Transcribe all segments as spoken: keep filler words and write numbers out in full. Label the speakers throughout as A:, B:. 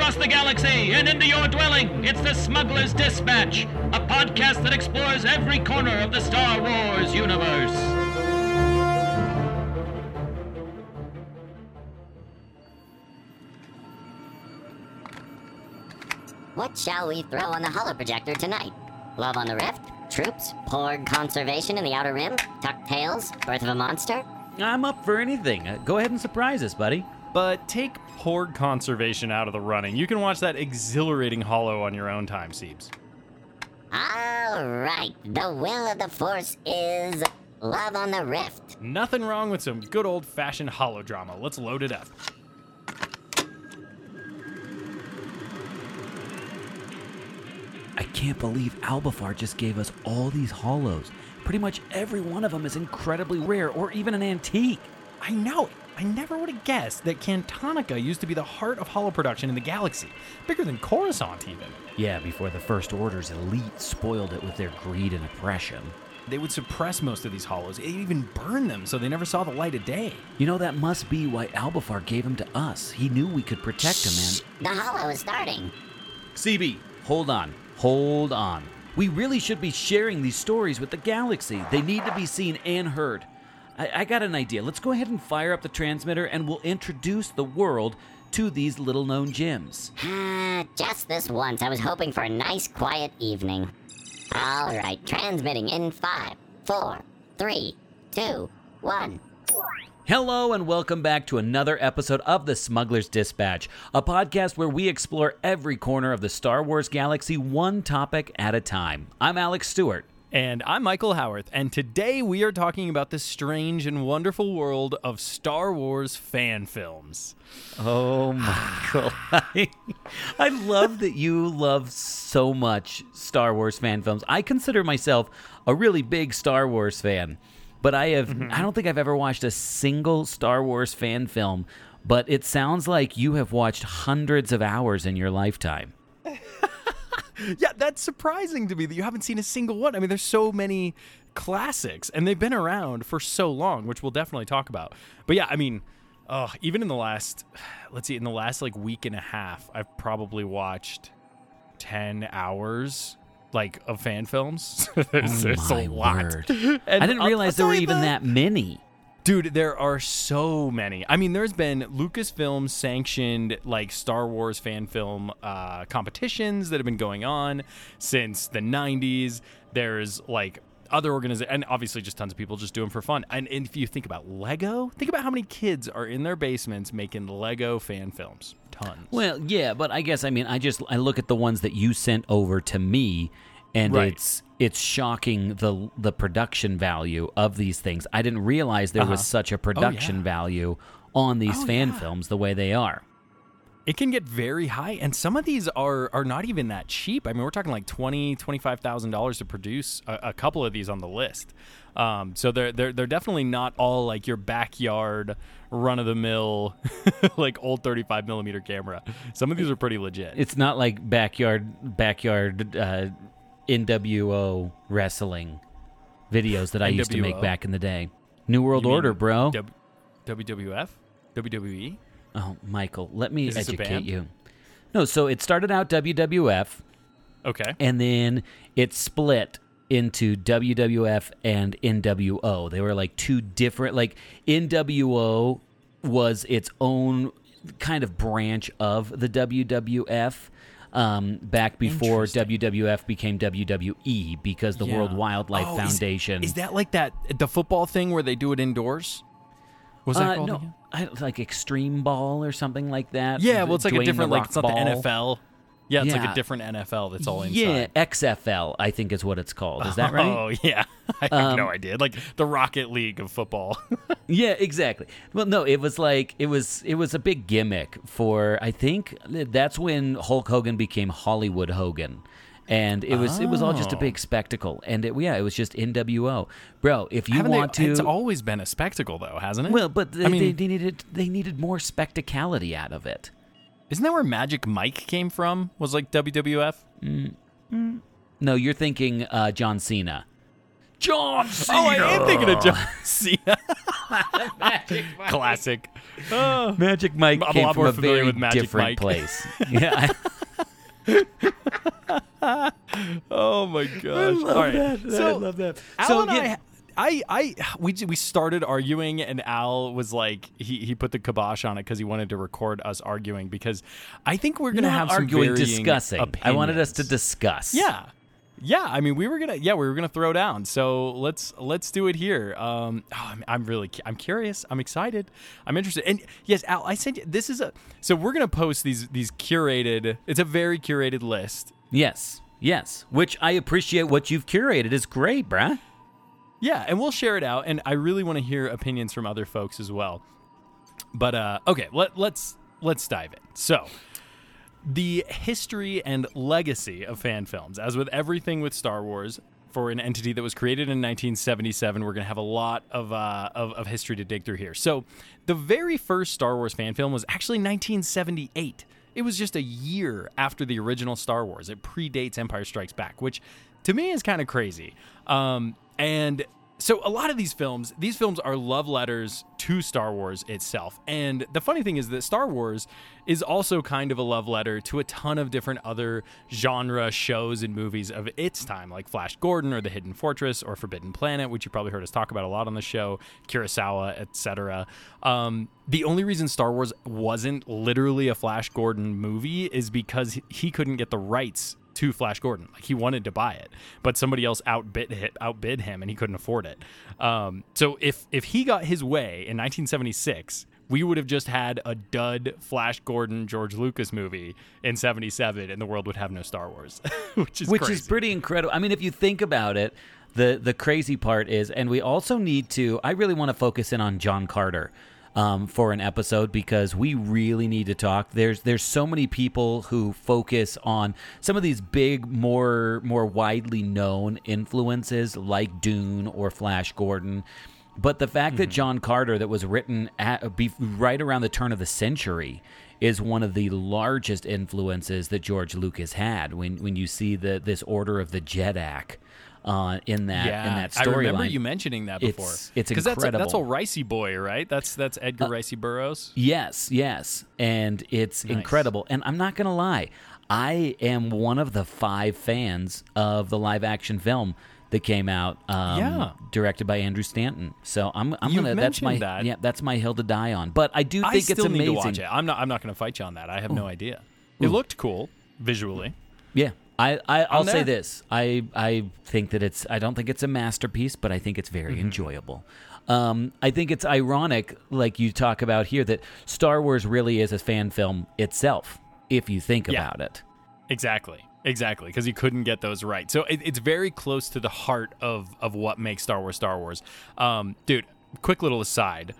A: across the galaxy and into your dwelling. It's the Smuggler's Dispatch, a podcast that explores every corner of the Star Wars universe.
B: What shall we throw on the holoprojector tonight? Love on the Rift? Troops? Porg conservation in the Outer Rim? Tuck Tales? Birth of a Monster?
C: I'm up for anything. Uh, go ahead and surprise us, buddy.
D: But take Porg conservation out of the running. You can watch that exhilarating holo on your own time, Siebes.
B: All right. The will of the Force is love on the Rift.
D: Nothing wrong with some good old-fashioned holodrama. Let's load it up.
C: I can't believe Albafar just gave us all these holos. Pretty much every one of them is incredibly rare or even an antique.
D: I know it. I never would have guessed that Cantonica used to be the heart of holo production in the galaxy. Bigger than Coruscant, even.
C: Yeah, before the First Order's elite spoiled it with their greed and oppression.
D: They would suppress most of these holos, even burn them so they never saw the light of day.
C: You know, that must be why Albafar gave them to us. He knew we could protect
B: Shh.
C: him
B: The holo is starting.
C: and... C B, hold on. Hold on. We really should be sharing these stories with the galaxy. They need to be seen and heard. I, I got an idea. Let's go ahead and fire up the transmitter and we'll introduce the world to these little-known gems.
B: Ah, just this once. I was hoping for a nice, quiet evening. All right, transmitting in five, four, three, two, one.
C: Hello and welcome back to another episode of the Smuggler's Dispatch, a podcast where we explore every corner of the Star Wars galaxy one topic at a time. I'm Alex Stewart.
D: And I'm Michael Howarth, and today we are talking about the strange and wonderful world of Star Wars fan films.
C: Oh, Michael. I, I love that you love so much Star Wars fan films. I consider myself a really big Star Wars fan. But I have mm-hmm. I don't think I've ever watched a single Star Wars fan film, but it sounds like you have watched hundreds of hours in your lifetime.
D: Yeah, that's surprising to me that you haven't seen a single one. I mean, there's so many classics, and they've been around for so long, which we'll definitely talk about. But yeah, I mean, uh, even in the last, let's see, in the last like week and a half, I've probably watched ten hours like of fan films. There's,
C: oh
D: there's
C: my
D: a lot.
C: Word. I didn't
D: I'll,
C: realize
D: I'll
C: there were even that. that many.
D: Dude, there are so many. I mean, there's been Lucasfilm sanctioned like Star Wars fan film uh, competitions that have been going on since the nineties. There's like other organizations, and obviously just tons of people just do them for fun. And, and if you think about Lego, think about how many kids are in their basements making Lego fan films. Tons.
C: Well, yeah, but I guess, I mean, I just, I look at the ones that you sent over to me, and right. it's it's shocking the the production value of these things. I didn't realize there uh-huh. was such a production oh, yeah. value on these oh, fan yeah. films the way they are.
D: It can get very high, and some of these are are not even that cheap. I mean, we're talking like twenty thousand dollars, twenty-five thousand dollars to produce a, a couple of these on the list. Um, so they're, they're, they're definitely not all like your backyard, run-of-the-mill, like old thirty-five millimeter camera. Some of these are pretty legit.
C: It's not like backyard backyard uh, N W O wrestling videos that I
D: N W O?
C: used to make back in the day. New World Order, bro.
D: W- WWF? W W E?
C: Oh, Michael, let me
D: Is this
C: educate
D: a band?
C: you. No, so it started out W W F.
D: Okay.
C: And then it split into W W F and N W O. They were like two different, like N W O was its own kind of branch of the W W F um, back before W W F became W W E because the
D: yeah.
C: World Wildlife
D: oh,
C: Foundation.
D: Is, is that like that, the football thing where they do it indoors? What's that
C: uh,
D: called
C: no,
D: again?
C: I, like Extreme Ball or something like that.
D: Yeah, well, it's like
C: Dwayne
D: a different,
C: the
D: like,
C: Rock
D: it's not
C: Ball.
D: the N F L. Yeah, it's
C: Yeah.
D: like a different N F L that's all inside.
C: Yeah, X F L, I think is what it's called. Is that right?
D: Oh, yeah. I have
C: Um,
D: no idea. Like the Rocket League of football.
C: Yeah, exactly. Well, no, it was like it was it was a big gimmick for, I think that's when Hulk Hogan became Hollywood Hogan. And it was oh. it was all just a big spectacle. And it, yeah, it was just N W O. Bro, if you
D: Haven't
C: want
D: they,
C: to
D: It's always been a spectacle though, hasn't it?
C: Well, but they,
D: I mean,
C: they, they needed they needed more spectacality out of it.
D: Isn't that where Magic Mike came from? Was like W W F?
C: Mm, mm. No, you're thinking uh, John Cena. John Cena.
D: Oh, I am thinking of John Cena. Classic. Oh.
C: Magic Mike
D: I'm a
C: came
D: lot
C: from
D: more
C: a
D: familiar
C: very
D: with Magic
C: different
D: Mike.
C: place. Yeah.
D: Oh my gosh!
C: love
D: All right.
C: that.
D: So,
C: I love that.
D: Al
C: So,
D: and
C: yeah.
D: I, I, I, we we started arguing, and Al was like, he he put the kibosh on it because he wanted to record us arguing because I think we're gonna
C: Not
D: have some
C: arguing,
D: varying
C: discussing. I wanted us to
D: opinions.
C: discuss.
D: Yeah. Yeah, I mean, we were gonna, yeah, we were gonna throw down. So let's let's do it here. Um, oh, I'm, I'm really, I'm curious. I'm excited. I'm interested. And yes, Al, I sent you. This is a. So we're gonna post these these curated. It's a very curated list.
C: Yes. Yes. Which I appreciate. What you've curated is great, bruh.
D: Yeah, and we'll share it out. And I really want to hear opinions from other folks as well. But uh, okay, let let's let's dive in. So. The history and legacy of fan films. As with everything with Star Wars, for an entity that was created in nineteen seventy-seven, we're going to have a lot of, uh, of of history to dig through here. So, the very first Star Wars fan film was actually nineteen seventy-eight. It was just a year after the original Star Wars. It predates Empire Strikes Back, which to me is kind of crazy. Um, and so a lot of these films, these films are love letters to Star Wars itself. And the funny thing is that Star Wars is also kind of a love letter to a ton of different other genre shows and movies of its time, like Flash Gordon or The Hidden Fortress or Forbidden Planet, which you probably heard us talk about a lot on the show, Kurosawa, et cetera. Um, the only reason Star Wars wasn't literally a Flash Gordon movie is because he couldn't get the rights to Flash Gordon. Like, he wanted to buy it, but somebody else outbid him, outbid him and he couldn't afford it. Um, so if if he got his way in nineteen seventy-six, we would have just had a dud Flash Gordon George Lucas movie in seventy-seven, and the world would have no Star Wars, which is
C: Which
D: crazy.
C: is pretty incredible. I mean, if you think about it, the the crazy part is, and we also need to, I really want to focus in on John Carter um, for an episode, because we really need to talk. There's there's so many people who focus on some of these big, more more widely known influences like Dune or Flash Gordon. But the fact mm-hmm. that John Carter, that was written at, be, right around the turn of the century, is one of the largest influences that George Lucas had. When when you see the this Order of the Jeddak uh, in that
D: yeah,
C: in that
D: I remember
C: storyline,
D: you mentioning that before.
C: It's, it's
D: Because that's,
C: incredible.
D: that's a Ricey boy, right? That's that's Edgar uh, Ricey Burroughs.
C: Yes, yes, and it's
D: Nice.
C: incredible. And I'm not gonna lie, I am one of the five fans of the live action film that came out, um,
D: Yeah.
C: directed by Andrew Stanton. So I'm, I'm
D: You've
C: gonna. That's my
D: mentioned that.
C: yeah. That's my hill to die on. But I do think
D: I
C: it's
D: still
C: amazing.
D: need to watch it. I'm not. I'm not going to fight you on that. I have no idea. It looked cool visually.
C: Yeah, I, I I'll
D: I'm
C: say
D: there.
C: this. I I think that it's. I don't think it's a masterpiece, but I think it's very
D: Mm-hmm.
C: enjoyable. Um, I think it's ironic, like you talk about here, that Star Wars really is a fan film itself, if you think
D: Yeah.
C: about it.
D: Exactly. Exactly, because he couldn't get those right. So it, it's very close to the heart of, of what makes Star Wars Star Wars. Um, dude, quick little aside.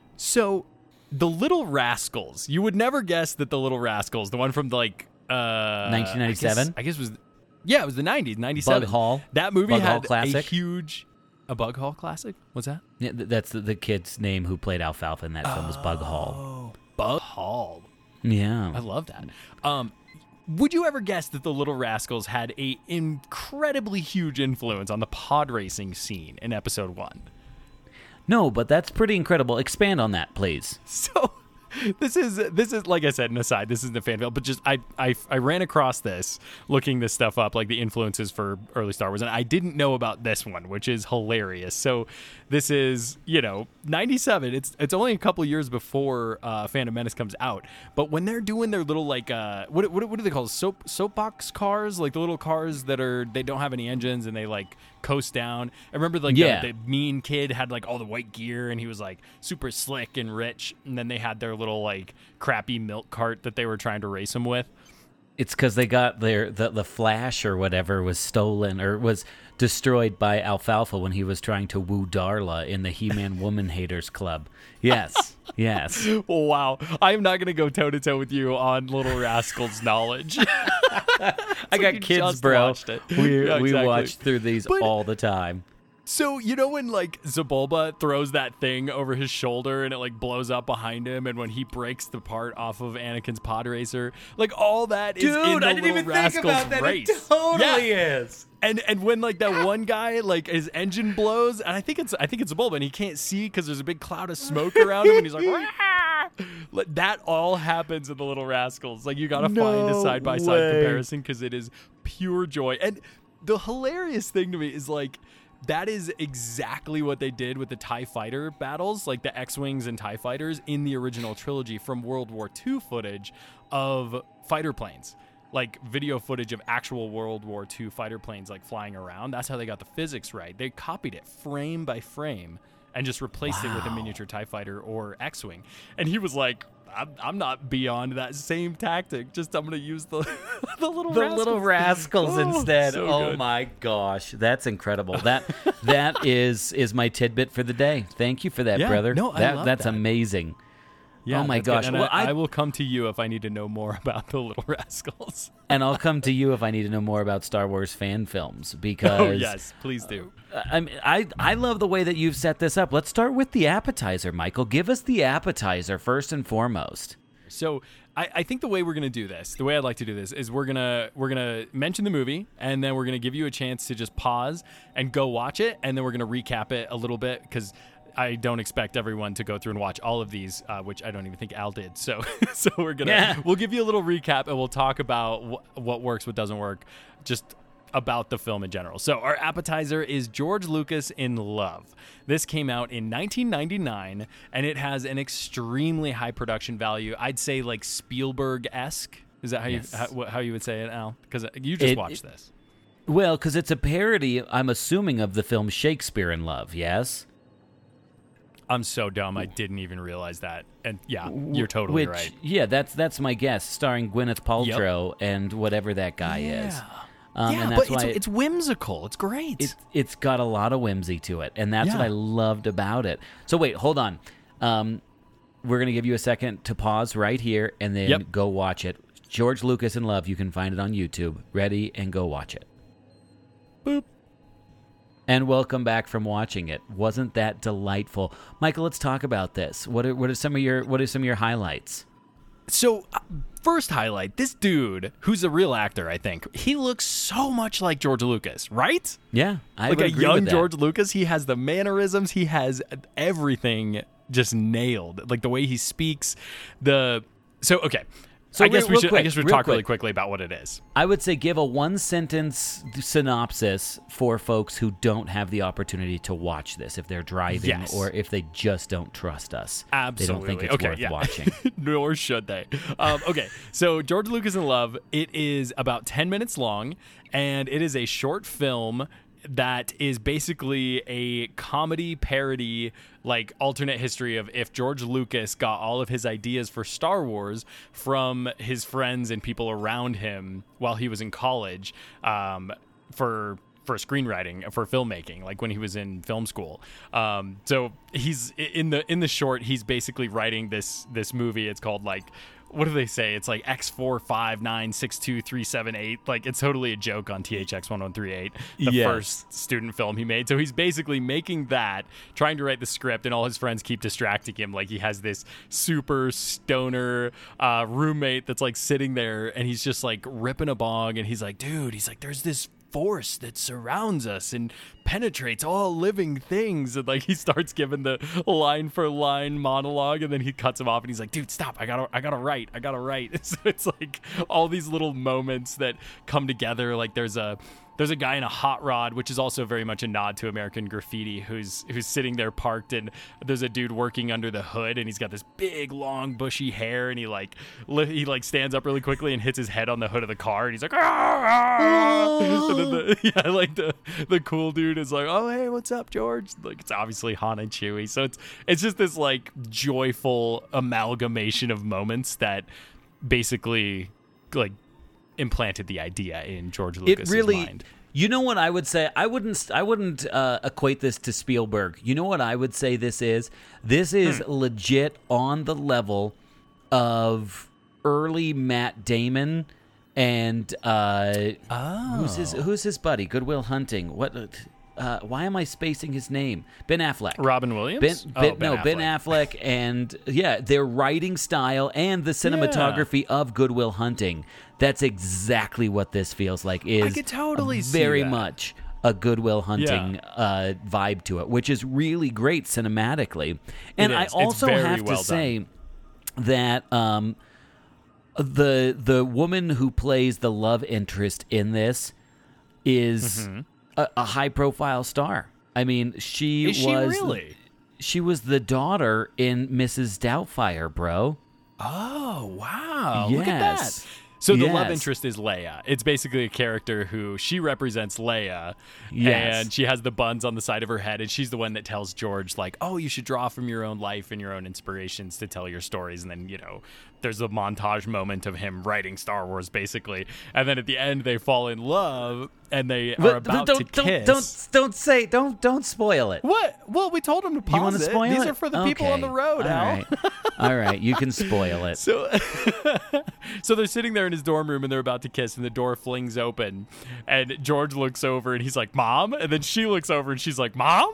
D: So the Little Rascals, you would never guess that the Little Rascals, the one from like uh,
C: nineteen ninety-seven?
D: I guess, I guess it was yeah, it was the nineties, ninety-seven.
C: Bug Hall.
D: That movie
C: Bug Hall
D: had a
C: classic.
D: huge a Bug Hall classic. What's that?
C: Yeah, th- that's the, the kid's name who played Alfalfa in that film was Bug Hall.
D: Oh, Bug Hall.
C: Yeah.
D: I love that. Um, would you ever guess that the Little Rascals had a incredibly huge influence on the pod racing scene in episode one?
C: No, but that's pretty incredible. Expand on that, please.
D: So this is this is like I said, an aside. This isn't a fan film, but just I, I I ran across this looking this stuff up, like the influences for early Star Wars, and I didn't know about this one, which is hilarious. So this is, you know, ninety-seven. It's it's only a couple years before uh, Phantom Menace comes out, but when they're doing their little like uh what what, what do they call soap soapbox cars, like the little cars that are they don't have any engines and they like coast down. I remember like
C: Yeah.
D: the, the mean kid had like all the white gear and he was like super slick and rich, and then they had their little like crappy milk cart that they were trying to race him with.
C: It's because they got their the, the Flash or whatever was stolen or was destroyed by Alfalfa when he was trying to woo Darla in the He-Man Woman Haters Club. Yes, yes.
D: Wow, I'm not gonna go toe to toe with you on Little Rascals knowledge.
C: I
D: like
C: got
D: you
C: kids,
D: just
C: bro.
D: watched it.
C: We
D: Yeah,
C: we
D: exactly.
C: watch through these
D: But-
C: all the time.
D: So, you know when, like, Zabulba throws that thing over his shoulder and it, like, blows up behind him, and when he breaks the part off of Anakin's pod racer? Like, all that is
C: Dude,
D: in the
C: I didn't
D: Little
C: even
D: Rascals
C: think about that.
D: race.
C: It totally
D: Yeah.
C: is.
D: And and when, like, that one guy, like, his engine blows, and I think it's I think it's Zabulba, and he can't see because there's a big cloud of smoke around him, and he's like, "Rah!" Like, that all happens in the Little Rascals. Like, you got to find a
C: No
D: side-by-side
C: way.
D: comparison because it is pure joy. And the hilarious thing to me is, like, that is exactly what they did with the TIE fighter battles, like the X-Wings and TIE fighters in the original trilogy from World War Two footage of fighter planes. Like video footage of actual World War Two fighter planes like flying around. That's how they got the physics right. They copied it frame by frame and just replaced wow. it with a miniature TIE fighter or X-Wing. And he was like, I'm, I'm not beyond that same tactic. Just I'm going to use the the little
C: the
D: rascals.
C: little rascals
D: Oh,
C: instead.
D: so
C: Oh
D: good.
C: my gosh, that's incredible. That that is is my tidbit for the day. Thank you for that,
D: Yeah,
C: brother.
D: no, I
C: that,
D: love
C: that's
D: that.
C: amazing.
D: Yeah,
C: oh my
D: that's good.
C: gosh.
D: And
C: Well,
D: I,
C: I-
D: I will come to you if I need to know more about the Little Rascals.
C: And I'll come to you if I need to know more about Star Wars fan films because
D: Oh yes, please do.
C: I mean, I I love the way that you've set this up. Let's start with the appetizer, Michael. Give us the appetizer first and foremost.
D: So I, I think the way we're gonna do this, the way I'd like to do this, is we're gonna we're gonna mention the movie, and then we're gonna give you a chance to just pause and go watch it, and then we're gonna recap it a little bit because I don't expect everyone to go through and watch all of these, uh, which I don't even think Al did. So so we're gonna
C: Yeah.
D: we'll give you a little recap, and we'll talk about wh- what works, what doesn't work, just about the film in general. So our appetizer is George Lucas in Love. This came out in nineteen ninety-nine, and it has an extremely high production value. I'd say like Spielberg-esque. Is that how
C: Yes.
D: you how, wh- how you would say it, Al? Because you just
C: It-
D: watched
C: it-
D: this.
C: Well, because it's a parody, I'm assuming, of the film Shakespeare in Love, yes?
D: I'm so dumb. I didn't even realize that. And yeah, you're totally
C: Which,
D: right.
C: Yeah, that's that's my guess, starring Gwyneth Paltrow and whatever that guy is. Um,
D: yeah,
C: and
D: but
C: that's
D: it's,
C: why
D: it's whimsical. It's great.
C: it, it's got a lot of whimsy to it, and that's what
D: Yeah.
C: I loved about it. So wait, hold on. Um, we're going to give you a second to pause right here and then
D: Yep.
C: go watch it. George Lucas in Love, you can find it on YouTube. Ready, and go watch it.
D: Boop.
C: And welcome back from watching it. Wasn't that delightful? Michael, let's talk about this. What are, what are some of your what are some of your highlights?
D: So, uh, first highlight, this dude, who's a real actor, I think, he looks so much like George Lucas, right?
C: Yeah, I
D: like
C: would
D: a
C: agree
D: young
C: with that.
D: George Lucas. He has the mannerisms. He has everything just nailed. Like the way he speaks. The so okay.
C: So
D: I guess
C: real-
D: we
C: real
D: should.
C: quick,
D: I guess we
C: real
D: talk really
C: quick.
D: quickly about what it is.
C: I would say give a one-sentence synopsis for folks who don't have the opportunity to watch this, if they're driving
D: Yes.
C: or if they just don't trust us.
D: Absolutely.
C: They don't think it's
D: okay,
C: worth
D: yeah.
C: watching.
D: Nor should they. Um, okay, so George Lucas in Love, it is about ten minutes long, and it is a short film that is basically a comedy parody, like alternate history of if George Lucas got all of his ideas for Star Wars from his friends and people around him while he was in college, um, for for screenwriting, for filmmaking, like when he was in film school. Um, so he's in the in the short, he's basically writing this this movie. It's called like, what do they say? It's like X four five nine six two three seven eight. Like it's totally a joke on T H X one one three eight, the
C: Yes.
D: first student film he made. So he's basically making that, trying to write the script, and all his friends keep distracting him. Like he has this super stoner uh, roommate that's like sitting there, and he's just like ripping a bong, and he's like, dude, he's like, there's this force that surrounds us and penetrates all living things, and like he starts giving the line for line monologue, and then he cuts him off and he's like, dude, stop, I gotta I gotta write I gotta write So it's like all these little moments that come together. Like there's a there's a guy in a hot rod, which is also very much a nod to American Graffiti, who's who's sitting there parked, and there's a dude working under the hood, and he's got this big long bushy hair, and he like li- he like stands up really quickly and hits his head on the hood of the car, and he's like, ah! And then the, yeah, like the the cool dude is like, oh hey, what's up, George? Like it's obviously Han and Chewie, so it's it's just this like joyful amalgamation of moments that basically like implanted the idea in George Lucas's
C: it really
D: mind.
C: You know what I would say? I wouldn't I wouldn't uh, equate this to Spielberg. You know what I would say this is? This is
D: Hmm.
C: legit on the level of early Matt Damon and uh,
D: Oh.
C: who's his who's his buddy? Good Will Hunting. What uh, why am I spacing his name? Ben Affleck.
D: Robin
C: Ben,
D: Williams?
C: ben,
D: oh, ben
C: no,
D: Affleck.
C: Ben Affleck, and yeah, their writing style and the cinematography of Good Will Hunting. That's exactly what this feels like. Is
D: I could totally
C: a
D: see
C: very
D: that.
C: much a Good Will Hunting uh, vibe to it, which is really great cinematically. And
D: It
C: I
D: is. It's
C: also
D: very
C: have to
D: well
C: say that um, the the woman who plays the love interest in this is
D: Mm-hmm.
C: a, a high profile star. I mean, she
D: Is she
C: was
D: really?
C: she was the daughter in Missus Doubtfire, bro.
D: Oh, wow.
C: Yes.
D: Look at that. So the love
C: Yes.
D: interest is Leia. It's basically a character who she represents Leia,
C: Yes.
D: and she has the buns on the side of her head, and she's the one that tells George, like, oh, you should draw from your own life and your own inspirations to tell your stories. And then, you know, there's a montage moment of him writing Star Wars, basically. And then at the end, they fall in love, and they are
C: But-
D: about
C: don't,
D: to
C: don't,
D: kiss.
C: Don't don't say don't don't spoil it.
D: What? Well, we told him to pause
C: You want to
D: it.
C: spoil
D: These
C: it?
D: are for the people
C: Okay.
D: on the road,
C: All
D: Al.
C: right. All right, you can spoil it.
D: So, so they're sitting there in his dorm room and they're about to kiss, and the door flings open, and George looks over and he's like, "Mom," and then she looks over and she's like, "Mom."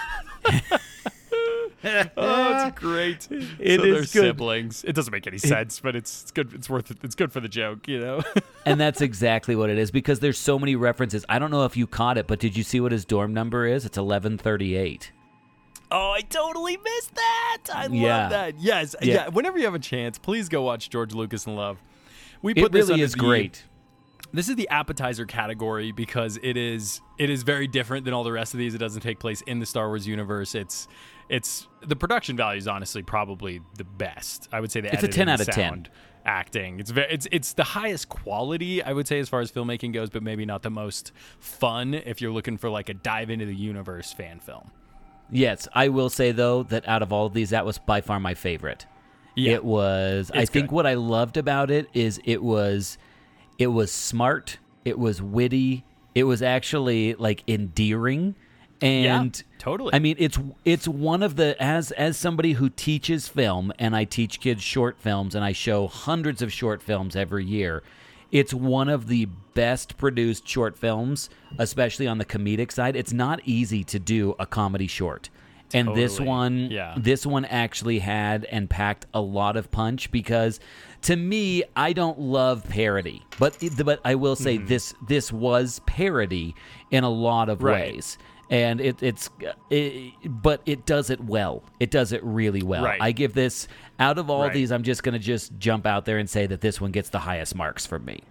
D: Oh, it's great.
C: It
D: so
C: is
D: they're
C: good.
D: siblings. It doesn't make any sense, but it's it's good. It's worth it. It's good for the joke, you know.
C: And that's exactly what it is because there's so many references. I don't know if you caught it, but did you see what his dorm number is? It's eleven thirty-eight.
D: Oh, I totally missed that. I
C: Yeah.
D: love that. Yes,
C: Yeah.
D: yeah. Whenever you have a chance, please go watch George Lucas in Love. We
C: It
D: put this
C: really
D: under
C: is
D: the-
C: great.
D: This is the appetizer category because it is it is very different than all the rest of these. It doesn't take place in the Star Wars universe. It's it's the production value is honestly probably the best. I would say the
C: It's a
D: editing,
C: ten out
D: the
C: of ten.
D: sound, acting. It's very it's it's the highest quality I would say as far as filmmaking goes, but maybe not the most fun if you're looking for like a dive into the universe fan film.
C: Yes, I will say though that out of all of these, that was by far my favorite.
D: Yeah.
C: It was. I
D: It's
C: think
D: good.
C: what I loved about it is it was, it was smart. It was witty. It was actually like endearing, and
D: Yeah, totally.
C: I mean, it's it's one of the as as somebody who teaches film and I teach kids short films and I show hundreds of short films every year. It's one of the best produced short films, especially on the comedic side. It's not easy to do a comedy short. And this
D: Totally.
C: one,
D: Yeah.
C: this one actually had and packed a lot of punch because, to me, I don't love parody, but but I will say this this was parody in a lot of
D: Mm-hmm. Right.
C: ways, and it, it's it, but it does it well. It does it really well.
D: Right.
C: I give this out of all
D: Right.
C: these, I'm just gonna just jump out there and say that this one gets the highest marks from me.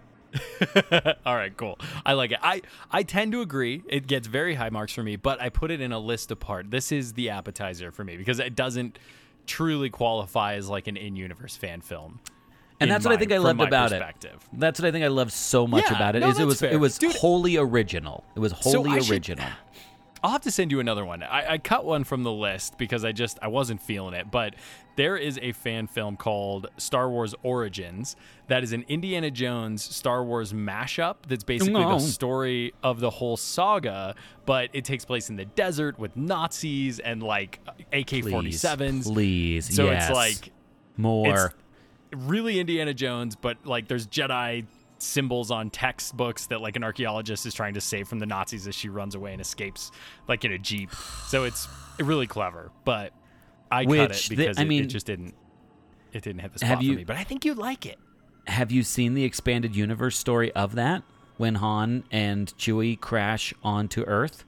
D: All right, cool. I like it. I, I tend to agree. It gets very high marks for me, but I put it in a list apart. This is the appetizer for me because it doesn't truly qualify as like an in-universe fan film.
C: And
D: in
C: that's what I
D: my-
C: think I
D: from
C: loved
D: my
C: about it.
D: perspective.
C: That's what I think I loved so much
D: Yeah,
C: about it.
D: no,
C: Is it
D: that's
C: was
D: fair.
C: it was
D: Dude,
C: wholly original. It was
D: So
C: wholly
D: I should-
C: original.
D: I'll have to send you another one. I, I cut one from the list because I just I wasn't feeling it. But there is a fan film called Star Wars Origins that is an Indiana Jones Star Wars mashup. That's basically
C: No.
D: the story of the whole saga, but it takes place in the desert with Nazis and like A K forty-sevens.
C: Please,
D: So
C: yes.
D: it's like
C: more.
D: really Indiana Jones, but like there's Jedi symbols on textbooks that like an archaeologist is trying to save from the Nazis as she runs away and escapes like in a Jeep. So it's really clever, but I cut
C: Which
D: it
C: the-
D: because
C: I
D: it,
C: mean-
D: it just didn't it didn't hit the
C: Have
D: spot
C: you-
D: for me. But I think you'd like it.
C: Have you seen the expanded universe story of that when Han and Chewie crash onto Earth?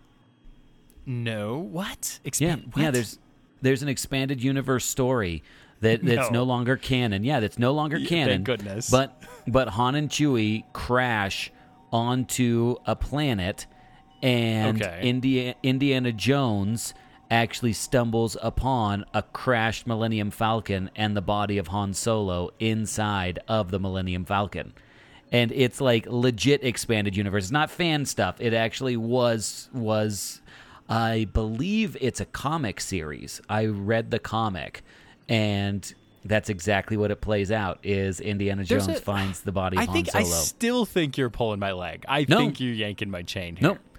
D: No. What?
C: Yeah,
D: Expand,
C: yeah.
D: what?
C: There's there's an expanded universe story that that's
D: No.
C: no longer canon. Yeah, that's no longer
D: Yeah,
C: canon.
D: thank goodness.
C: But but Han and Chewie crash onto a planet, and
D: Okay.
C: India, Indiana Jones actually stumbles upon a crashed Millennium Falcon and the body of Han Solo inside of the Millennium Falcon. And it's like legit expanded universe. It's not fan stuff. It actually was was I believe it's a comic series. I read the comic, and that's exactly what it plays out is Indiana
D: There's
C: Jones
D: a-
C: finds the body of
D: I
C: Han
D: think
C: Solo.
D: I still think you're pulling my leg. I
C: No.
D: think you're yanking my chain here.
C: Nope.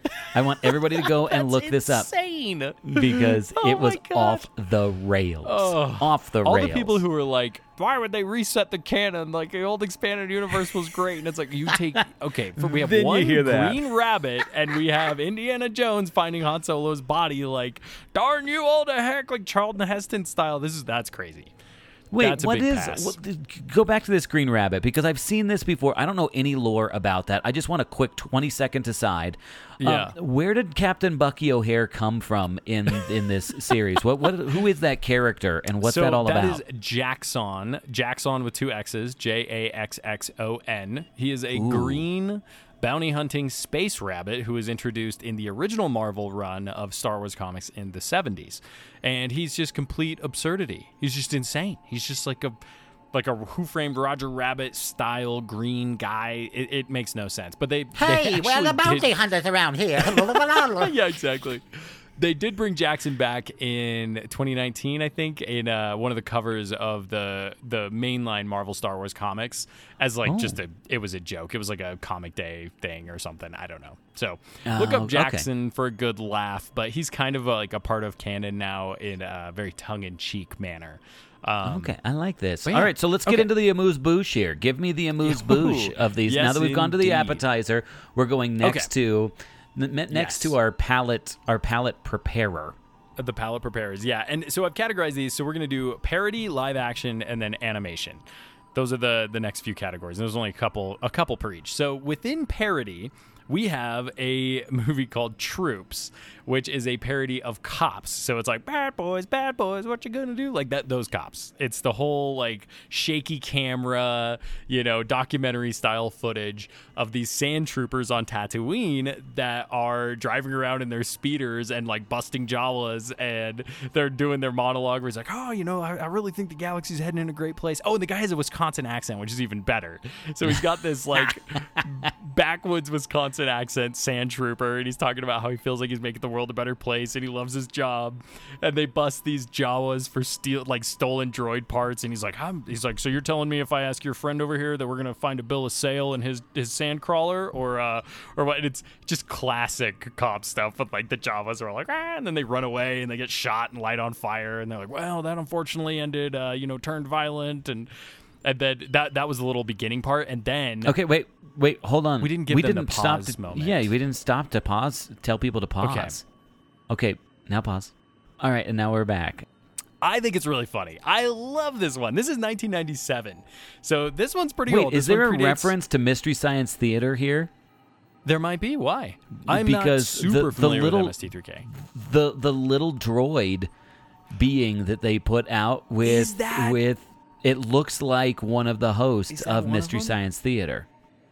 C: I want everybody to go and look this up
D: Insane.
C: because
D: Oh
C: it was
D: my God.
C: off the rails.
D: Oh.
C: Off the
D: All
C: rails.
D: the people who were like, why would they reset the canon? Like, the old expanded universe was great. And it's like, you take, okay, for, we have
C: Then you
D: one
C: hear that.
D: green rabbit, and we have Indiana Jones finding Han Solo's body, like, darn you all to heck, like Charlton Heston style. This is, that's crazy.
C: Wait,
D: That's a
C: what
D: big
C: is?
D: pass.
C: What, go back to this Green Rabbit because I've seen this before. I don't know any lore about that. I just want a quick twenty second aside.
D: Yeah.
C: Um, where did Captain Bucky O'Hare come from in in this series? What what? Who is that character and what's
D: so
C: that all
D: that
C: about?
D: is Jaxxon. Jaxxon with two X's. J A X X O N. He is a green bounty hunting space rabbit who was introduced in the original Marvel run of Star Wars comics in the seventies. And he's just complete absurdity. He's just insane. He's just like a like a Who Framed Roger Rabbit style green guy. It, it makes no sense. But they
E: Hey,
D: they
E: we're the
D: actually
E: bounty
D: did-
E: hunters around here.
D: yeah, exactly. They did bring Jackson back in twenty nineteen, I think, in uh, one of the covers of the the mainline Marvel Star Wars comics as like
C: Oh.
D: just a it was a joke. It was like a comic day thing or something. I don't know. So
C: Oh,
D: look up
C: okay.
D: Jackson for a good laugh, but he's kind of a, like a part of canon now in a very tongue in cheek manner. Um,
C: Okay, I like this.
D: but
C: All
D: yeah.
C: right, so let's get
D: Okay.
C: into the amuse bouche here. Give me the amuse bouche
D: Ooh,
C: of these. now
D: yes,
C: that we've gone to the
D: indeed.
C: appetizer, we're going next
D: Okay.
C: to n- next
D: Yes.
C: to our palate our palate preparer.
D: The palette preparers, yeah. And so I've categorized these. So we're going to do parody, live action, and then animation. Those are the the next few categories. And there's only a couple a couple per each. So within parody, we have a movie called Troops, which is a parody of Cops. So it's like, bad boys, bad boys, what you gonna do? Like that, those cops. It's the whole like shaky camera, you know, documentary style footage of these sand troopers on Tatooine that are driving around in their speeders and like busting Jawas, and they're doing their monologue where he's like, oh, you know, I, I really think the galaxy's heading in a great place. Oh, and the guy has a Wisconsin accent, which is even better. So he's got this like backwoods Wisconsin accent sand trooper, and he's talking about how he feels like he's making the world a better place and he loves his job. And they bust these Jawas for steal like stolen droid parts, and he's like, I'm, he's like, so you're telling me if I ask your friend over here that we're gonna find a bill of sale in his his sand crawler, or uh or what? And it's just classic cop stuff with like the Jawas are like, ah, and then they run away and they get shot and light on fire, and they're like, well, that unfortunately ended, uh, you know, turned violent, and and then that that was the little beginning part, and then
C: Okay, wait, wait, hold on.
D: We didn't give
C: we
D: them the
C: didn't stop
D: pause
C: to,
D: moment.
C: Yeah, we didn't stop to pause. Tell people to pause. Okay, now pause. All right, and now we're back.
D: I think it's really funny. I love this one. This is nineteen ninety-seven. So this one's pretty
C: Wait,
D: old.
C: is
D: This
C: there
D: one
C: a
D: predates-
C: reference to Mystery Science Theater here?
D: There might be. Why? I'm
C: Because
D: not
C: the-
D: super
C: the
D: familiar
C: little-
D: with M S T three K.
C: The the little droid being that they put out with
D: Is that-
C: with it looks like one of the hosts
D: Is that
C: of
D: one of
C: Mystery
D: them?
C: Science Theater.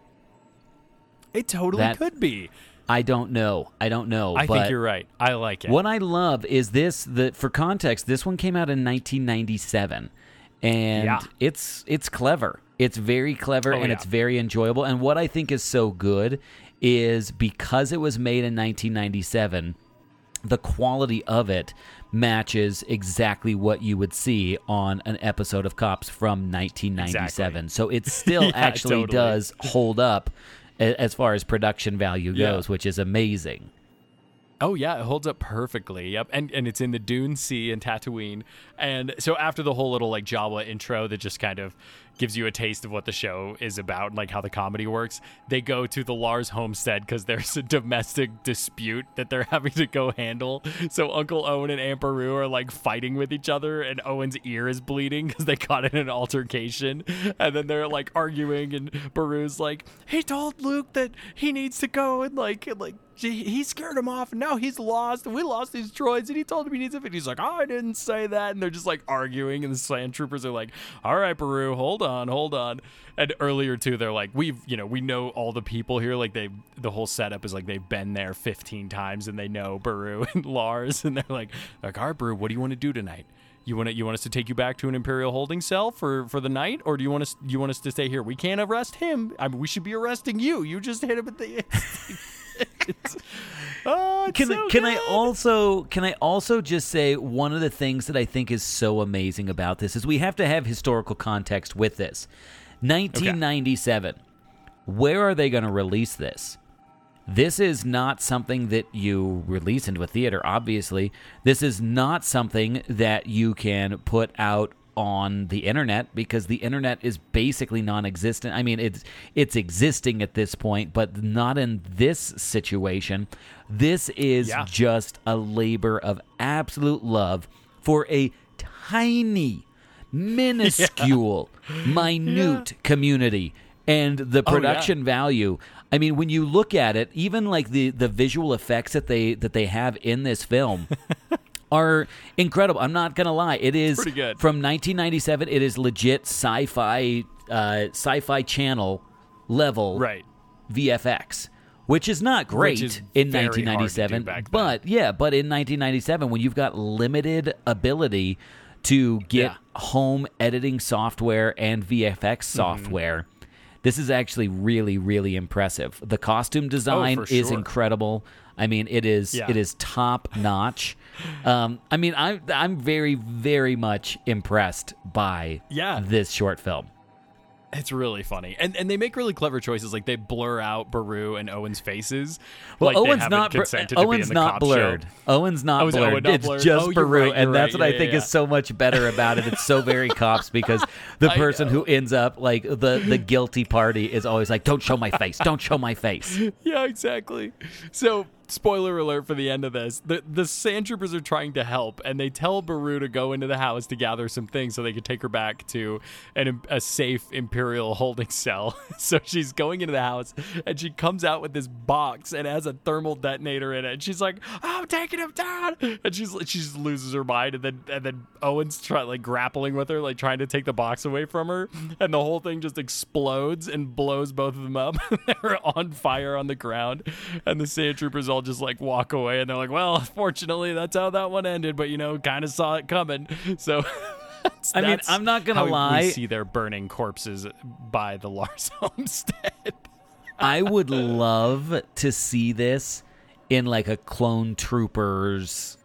D: It totally
C: That-
D: could be.
C: I don't know. I don't know.
D: I
C: but
D: think you're right. I like it.
C: What I love is this. The for context, this one came out in nineteen ninety-seven, and
D: Yeah.
C: it's it's clever. It's very clever
D: Oh,
C: and
D: yeah.
C: it's very enjoyable. And what I think is so good is because it was made in nineteen ninety-seven, the quality of it matches exactly what you would see on an episode of Cops from nineteen ninety-seven.
D: Exactly.
C: So it still
D: Yeah,
C: actually
D: totally.
C: does hold up a- as far as production value
D: Yeah.
C: goes, which is amazing.
D: Oh yeah, it holds up perfectly. Yep, and and it's in the Dune Sea in Tatooine. And so after the whole little like Jawa intro that just kind of gives you a taste of what the show is about and like how the comedy works, they go to the Lars homestead because there's a domestic dispute that they're having to go handle. So Uncle Owen and Aunt Beru are like fighting with each other, and Owen's ear is bleeding because they got in an altercation. And then they're like arguing, and Beru's like, he told Luke that he needs to go and like and, like. He he scared him off, and now he's lost, and we lost these droids, and he told him he needs it. And he's like, oh, I didn't say that. And they're just like arguing, and the sand troopers are like, all right, Beru, hold on, hold on. And earlier too, they're like, we've, you know, we know all the people here. Like they, the whole setup is like they've been there fifteen times, and they know Beru and Lars, and they're like, like, all right, Beru, what do you want to do tonight? You want to, you want us to take you back to an Imperial holding cell for, for the night, or do you want us you want us to stay here? We can't arrest him. I mean, we should be arresting you. You just hit him at the. It's, oh, it's
C: Can
D: so
C: can I
D: good.
C: also can I also just say one of the things that I think is so amazing about this is we have to have historical context with this. nineteen ninety-seven. Where are they going to release this? This is not something that you release into a theater, obviously. This is not something that you can put out on the internet because the internet is basically non-existent. I mean, it's it's existing at this point, but not in this situation. This is
D: Yeah.
C: just a labor of absolute love for a tiny, minuscule, minute community. And the
D: Oh, yeah.
C: production value, I mean, when you look at it, even like the, the visual effects that they that they have in this film are incredible. I'm not gonna lie, it is
D: pretty good.
C: from nineteen ninety-seven. It is legit sci-fi, uh, sci-fi channel level
D: Right.
C: V F X, which is not great
D: Which is
C: in
D: very hard to do
C: nineteen ninety-seven.
D: back then.
C: But yeah, but in nineteen ninety-seven, when you've got limited ability to get
D: Yeah.
C: home editing software and V F X
D: Mm-hmm.
C: software. This is actually really, really impressive. The costume design
D: Oh, for
C: is
D: sure.
C: incredible. I mean, it is
D: Yeah.
C: it is top notch. um, I mean, I'm I'm very, very much impressed by
D: Yeah.
C: this short film.
D: It's really funny, and and they make really clever choices. Like they blur out Baru and Owen's faces.
C: Well,
D: like they
C: Owen's
D: haven't
C: not br-
D: consented to be
C: Owen's
D: in the
C: not
D: cop
C: blurred.
D: show.
C: Owen's not
D: Oh, is Owen
C: blurred.
D: not
C: It's
D: blurred?
C: just
D: Oh, you're
C: Baru,
D: right,
C: and
D: you're
C: that's
D: right.
C: what I
D: Yeah,
C: think
D: yeah,
C: is
D: yeah.
C: so much better about it. It's so very cops because the
D: I
C: person
D: know.
C: who ends up like the the guilty party is always like, "Don't show my face. Don't show my face."
D: Yeah, exactly. So, spoiler alert for the end of this. The the sand troopers are trying to help, and they tell Baru to go into the house to gather some things so they could take her back to an, a safe Imperial holding cell. So she's going into the house, and she comes out with this box and has a thermal detonator in it. And she's like, "I'm taking him down!" And she's she just loses her mind, and then and then Owen's try, like grappling with her, like trying to take the box away from her, and the whole thing just explodes and blows both of them up. They're on fire on the ground, and the sand troopers all just like walk away, and they're like, "Well, fortunately, that's how that one ended, but you know, kind of saw it coming." So,
C: I mean,
D: that's
C: I'm not gonna
D: how
C: lie.
D: We see their burning corpses by the Lars homestead.
C: I would love to see this in like a Clone Troopers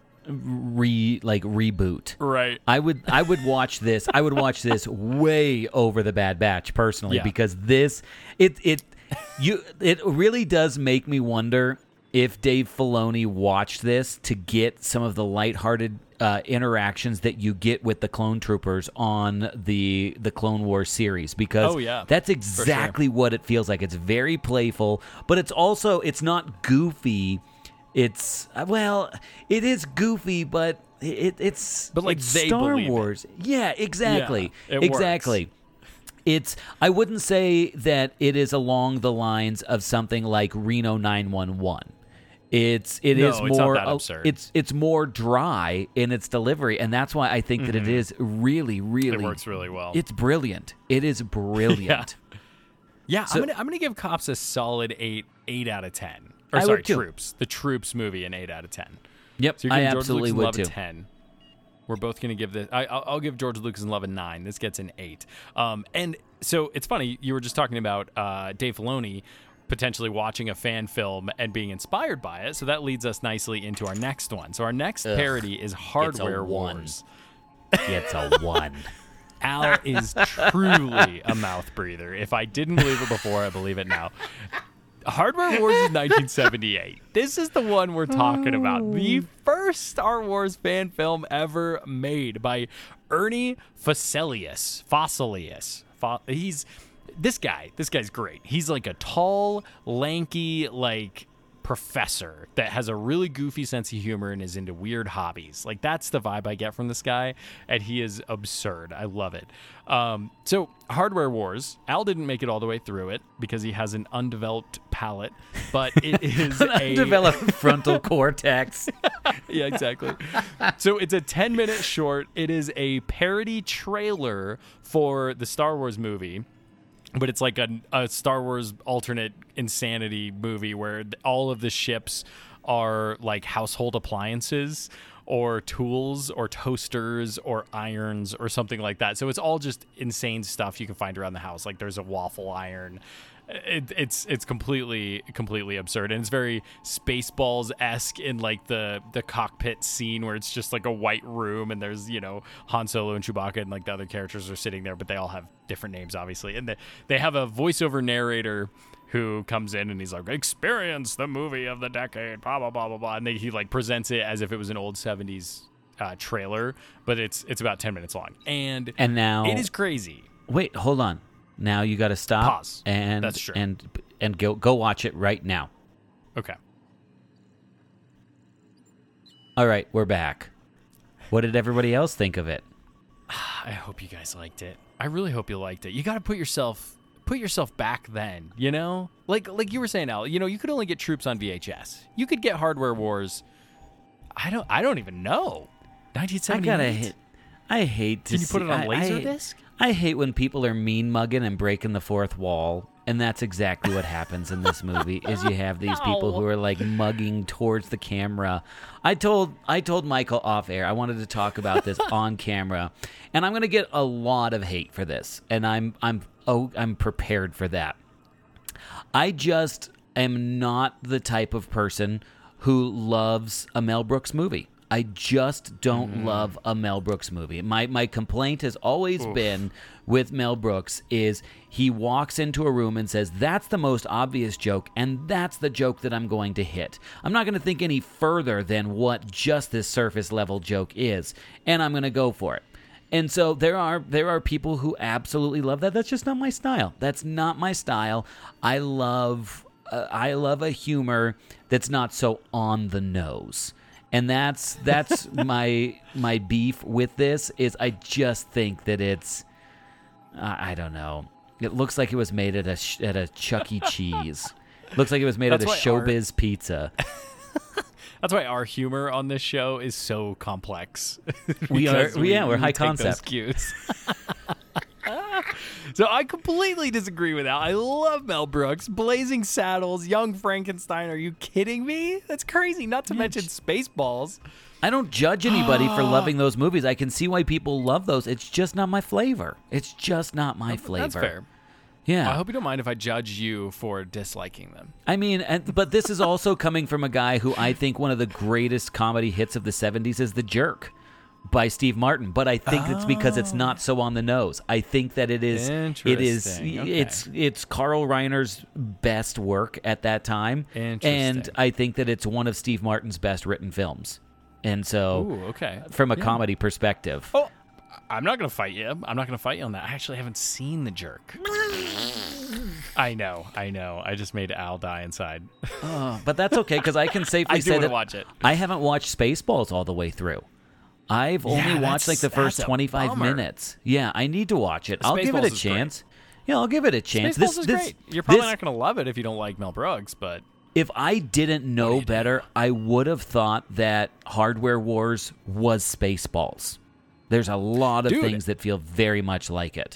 C: re like reboot.
D: Right.
C: I would I would watch this. I would watch this way over the Bad Batch personally
D: Yeah.
C: because this it it you it really does make me wonder if Dave Filoni watched this to get some of the lighthearted uh, interactions that you get with the Clone Troopers on the the Clone Wars series because
D: Oh, yeah.
C: that's exactly what it feels like. It's very playful, but it's also it's not goofy. It's uh, well, it is goofy, but it, it's
D: But, like,
C: it's
D: they
C: Star
D: believe it.
C: Wars. Yeah, exactly,
D: Yeah, it
C: exactly. It's. I wouldn't say that it is along the lines of something like Reno nine one one. It's it
D: No,
C: is
D: it's not
C: more
D: that
C: uh,
D: absurd.
C: it's it's more dry in its delivery, and that's why I think that it is really really
D: Mm-hmm. It works really well.
C: It's brilliant. It is brilliant.
D: Yeah,
C: So-
D: I'm gonna I'm gonna give Cops a solid eight eight out of ten. Or
C: I would
D: sorry,
C: too.
D: Troops. The Troops movie an eight out of ten.
C: Yep,
D: So you're
C: I
D: giving George
C: absolutely
D: Lucas
C: would
D: Love
C: too.
D: a ten. We're both gonna give this. I, I'll, I'll give George Lucas and Love a nine. This gets an eight. Um, and so it's funny. You were just talking about uh, Dave Filoni potentially watching a fan film and being inspired by it. So that leads us nicely into our next one. So our next parody is Hardware
C: one.
D: Wars.
C: It's a one.
D: Al is truly a mouth breather. If I didn't believe it before, I believe it now. Hardware Wars is nineteen seventy-eight. This is the one we're talking about. The first Star Wars fan film ever made by Ernie Fosselius. Fosselius. Fo- he's this guy. This guy's great. He's like a tall, lanky, like professor that has a really goofy sense of humor and is into weird hobbies. Like that's the vibe I get from this guy, and he is absurd. I love it. Um, so Hardware Wars, Al didn't make it all the way through it because he has an undeveloped palate, but it is a
C: Undeveloped frontal cortex.
D: yeah, exactly. So it's a ten minute short. It is a parody trailer for the Star Wars movie. But it's like a, a Star Wars alternate insanity movie where th- all of the ships are like household appliances or tools or toasters or irons or something like that. So it's all just insane stuff you can find around the house. Like there's a waffle iron. It, it's it's completely completely absurd, and it's very Spaceballs-esque in like the the cockpit scene where it's just like a white room and there's, you know, Han Solo and Chewbacca and like the other characters are sitting there, but they all have different names obviously, and they, they have a voiceover narrator who comes in and he's like, experience the movie of the decade, blah, blah, blah, blah, blah. And they, he like presents it as if it was an old seventies uh, trailer, but it's it's about ten minutes long. And,
C: And now
D: it is crazy.
C: Wait, hold on. Now you got to stop.
D: Pause.
C: And
D: That's true.
C: and and go go watch it right now.
D: Okay.
C: All right, we're back. What did everybody else think of it?
D: I hope you guys liked it. I really hope you liked it. You got to put yourself put yourself back then, you know? Like like you were saying, Al, you know, you could only get Troops on V H S. You could get Hardware Wars. I don't I don't even know. nineteen
C: I
D: seventy-eight.
C: gotta hit. I hate to.
D: Can you put
C: see-
D: it on
C: I-
D: Laserdisc?
C: I, I hate when people are mean mugging and breaking the fourth wall, and that's exactly what happens in this movie. Is you have these people who are like mugging towards the camera. I told I told Michael off air I wanted to talk about this on camera, and I'm gonna get a lot of hate for this, and I'm I'm oh I'm prepared for that. I just am not the type of person who loves a Mel Brooks movie. I just don't mm. love a Mel Brooks movie. My my complaint has always Oof. been with Mel Brooks is he walks into a room and says, that's the most obvious joke, and that's the joke that I'm going to hit. I'm not going to think any further than what just this surface level joke is, and I'm going to go for it. And so there are there are people who absolutely love that. That's just not my style. That's not my style. I love uh, I love a humor that's not so on the nose. And that's that's my my beef with this is I just think that it's uh, I don't know. It looks like it was made at a sh- at a Chuck E. Cheese. Looks like it was made
D: That's
C: at a
D: why
C: Showbiz
D: our-
C: Pizza.
D: That's why our humor on this show is so complex.
C: We are
D: Because
C: yeah, we're
D: we
C: high
D: take those
C: concept.
D: cues. So I completely disagree with that. I love Mel Brooks, Blazing Saddles, Young Frankenstein. Are you kidding me? That's crazy. Not to mention Spaceballs.
C: I don't judge anybody for loving those movies. I can see why people love those. It's just not my flavor. It's just not my flavor.
D: That's fair.
C: Yeah.
D: I hope you don't mind if I judge you for disliking them.
C: I mean, and, but this is also coming from a guy who I think one of the greatest comedy hits of the seventies is The Jerk by Steve Martin. But I think oh. it's because it's not so on the nose. I think that it is. It is.
D: Okay.
C: It's it's Carl Reiner's best work at that time,
D: Interesting.
C: and I think that it's one of Steve Martin's best written films. And so,
D: Ooh, okay.
C: from a
D: yeah.
C: comedy perspective.
D: Oh, I'm not going to fight you. I'm not going to fight you on that. I actually haven't seen The Jerk. I know. I know. I just made Al die inside.
C: Oh, but that's okay, because I can safely
D: I do
C: say
D: wanna
C: that
D: watch it.
C: I haven't watched Spaceballs all the way through. I've
D: Yeah,
C: only watched
D: that's-
C: like the first
D: that's a
C: twenty-five
D: bummer.
C: minutes. Yeah, I need to watch it. I'll give it
D: Spaceballs
C: a
D: is
C: chance. Yeah, I'll give it a chance.
D: Spaceballs
C: This,
D: is
C: this,
D: great. You're probably
C: this-
D: not going to love it if you don't like Mel Brooks, but
C: If I didn't know
D: you
C: better, I would have thought that Hardware Wars was Spaceballs. There's a lot of
D: Dude.
C: things that feel very much like it.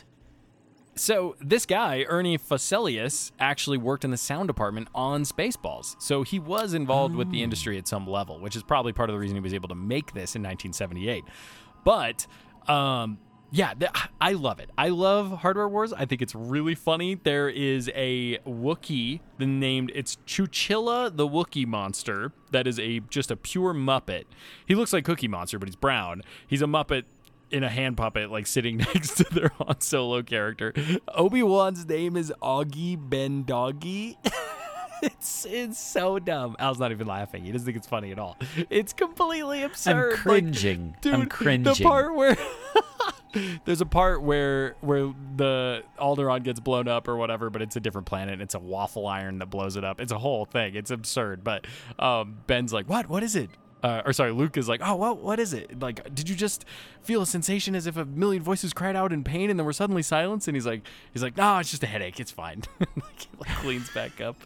D: So this guy, Ernie Faselius, actually worked in the sound department on Spaceballs. So he was involved oh. with the industry at some level, which is probably part of the reason he was able to make this in nineteen seventy-eight. But, um, yeah, th- I love it. I love Hardware Wars. I think it's really funny. There is a Wookiee named, it's Chuchilla the Wookiee Monster. That is a just a pure Muppet. He looks like Cookie Monster, but he's brown. He's a Muppet in a hand puppet, like sitting next to their Han Solo character. Obi-Wan's name is Augie Ben Doggy. it's it's so dumb. Al's not even laughing. He doesn't think it's funny at all. It's completely absurd.
C: I'm cringing.
D: Like, dude,
C: I'm cringing.
D: The part where there's a part where where the Alderaan gets blown up or whatever, but it's a different planet. It's a waffle iron that blows it up. It's a whole thing. It's absurd. But um, Ben's like, what? What is it? Uh, or sorry, Luke is like, oh, what? What is it? Like, did you just feel a sensation as if a million voices cried out in pain and there were suddenly silence? And he's like, he's like, no, it's just a headache. It's fine. like, he like cleans back up.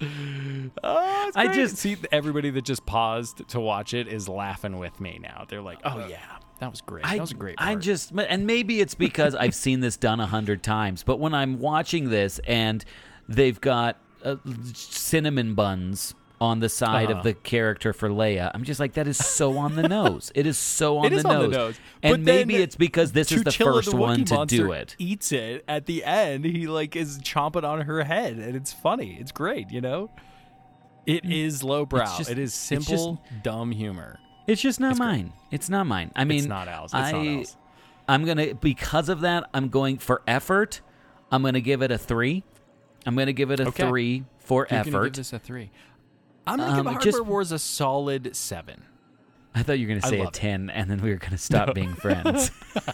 D: Oh, it's great. I just see everybody that just paused to watch it is laughing with me now. They're like, oh yeah, that was great.
C: I,
D: that was a great part.
C: I just, and maybe it's because I've seen this done a hundred times, but when I'm watching this and they've got uh, cinnamon buns on the side
D: uh-huh.
C: of the character for Leia, I'm just like, that is so on the nose. It is so on,
D: it
C: the,
D: is
C: nose.
D: on the nose.
C: And
D: but
C: maybe it's because this is the
D: Chuchilla
C: first
D: the
C: one
D: Wookiee
C: to do
D: monster
C: it.
D: Eats it at the end. He like is chomping on her head, and it's funny. It's great, you know. It is lowbrow.
C: It's just-
D: it is
C: it's
D: simple, dumb humor.
C: It's just not
D: It's great.
C: mine. It's not mine. I mean,
D: It's not Al's. It's
C: I,
D: not Al's.
C: I'm gonna because of that. I'm going for effort. I'm gonna give it a three. I'm going to give it a
D: Okay.
C: three for
D: You're gonna
C: effort.
D: give this a three. I'm gonna
C: Um,
D: give Hardware
C: just-
D: Wars a solid seven.
C: I thought you were going to
D: I
C: say a
D: love it.
C: ten, and then we were going to stop being friends.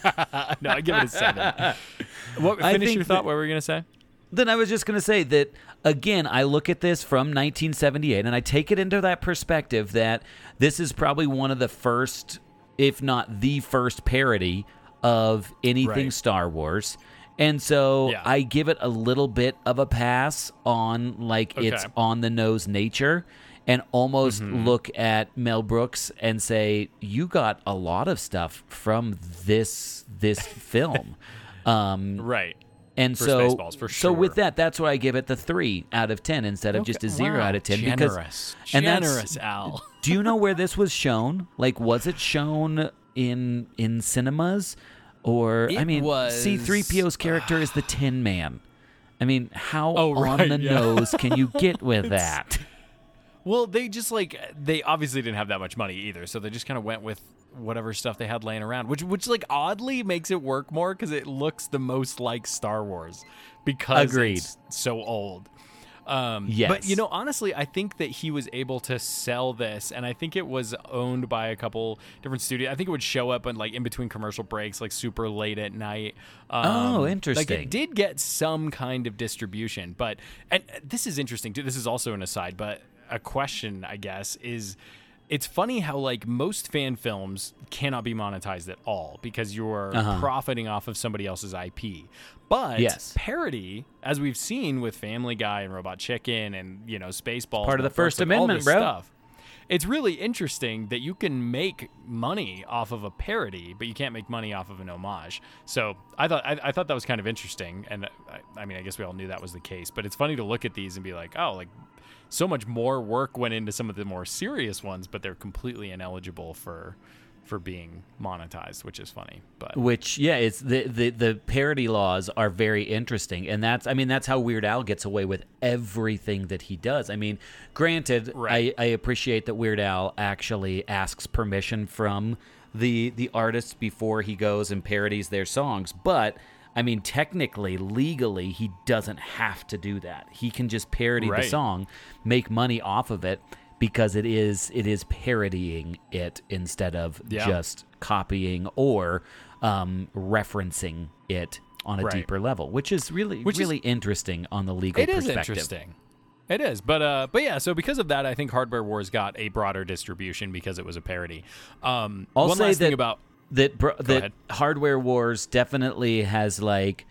D: No, I give it a seven. What?
C: I
D: Finish
C: think
D: your thought.
C: that-
D: What were we gonna say?
C: Then I was just going to say that, again, I look at this from nineteen seventy-eight, and I take it into that perspective that this is probably one of the first, if not the first, parody of anything
D: Right.
C: Star Wars. And so
D: Yeah.
C: I give it a little bit of a pass on, like, its
D: Okay.
C: on-the-nose nature, and almost
D: Mm-hmm.
C: look at Mel Brooks and say, you got a lot of stuff from this this film. Um,
D: Right.
C: and
D: For
C: so,
D: Spaceballs, for
C: so with
D: sure.
C: that, that's why I give it the three out of ten instead of just a
D: Okay.
C: zero
D: Wow.
C: out of ten.
D: Generous.
C: Because and that's-
D: Generous, Al.
C: do you know where this was shown? Like, was it shown in in cinemas, or I
D: It
C: mean,
D: was-
C: C three P O's character is the Tin Man. I mean, how
D: Oh,
C: on
D: right,
C: the
D: yeah.
C: nose can you get with that?
D: Well, they just like they obviously didn't have that much money either, so they just kind of went with whatever stuff they had laying around, which which like oddly makes it work more because it looks the most like Star Wars because
C: Agreed.
D: it's so old. Um,
C: Yes.
D: But, you know, honestly, I think that he was able to sell this, and I think it was owned by a couple different studios. I think it would show up in, like, in between commercial breaks, like, super late at night. Um,
C: Oh,
D: Like,
C: interesting.
D: it did get some kind of distribution, but, and this is interesting, too. This is also an aside, but a question, I guess, is... It's funny how, like, most fan films cannot be monetized at all because you're
C: Uh-huh.
D: profiting off of somebody else's I P. But
C: Yes.
D: parody, as we've seen with Family Guy and Robot Chicken and, you know, Spaceballs.
C: Part of
D: and
C: the First
D: like, all
C: Amendment,
D: this
C: bro.
D: Stuff, it's really interesting that you can make money off of a parody, but you can't make money off of an homage. So I thought I, I thought that was kind of interesting. And I, I mean, I guess we all knew that was the case. But it's funny to look at these and be like, oh, like, so much more work went into some of the more serious ones, but they're completely ineligible for for being monetized, which is funny. But
C: Which, yeah, it's the, the the parody laws are very interesting, and that's I mean that's how Weird Al gets away with everything that he does. I mean, granted,
D: Right.
C: I, I appreciate that Weird Al actually asks permission from the the artists before he goes and parodies their songs, but I mean, technically, legally, he doesn't have to do that. He can just parody
D: Right.
C: the song, make money off of it, because it is it is parodying it instead of
D: Yeah.
C: just copying or um, referencing it on a
D: Right.
C: deeper level, which is really
D: Which is-
C: really interesting on the legal
D: it is
C: perspective.
D: interesting. It is, but uh, but yeah. So because of that, I think Hardware Wars got a broader distribution because it was a parody. Um,
C: I'll
D: one
C: say
D: last
C: that
D: thing about
C: that bro- that
D: ahead.
C: Hardware Wars definitely has like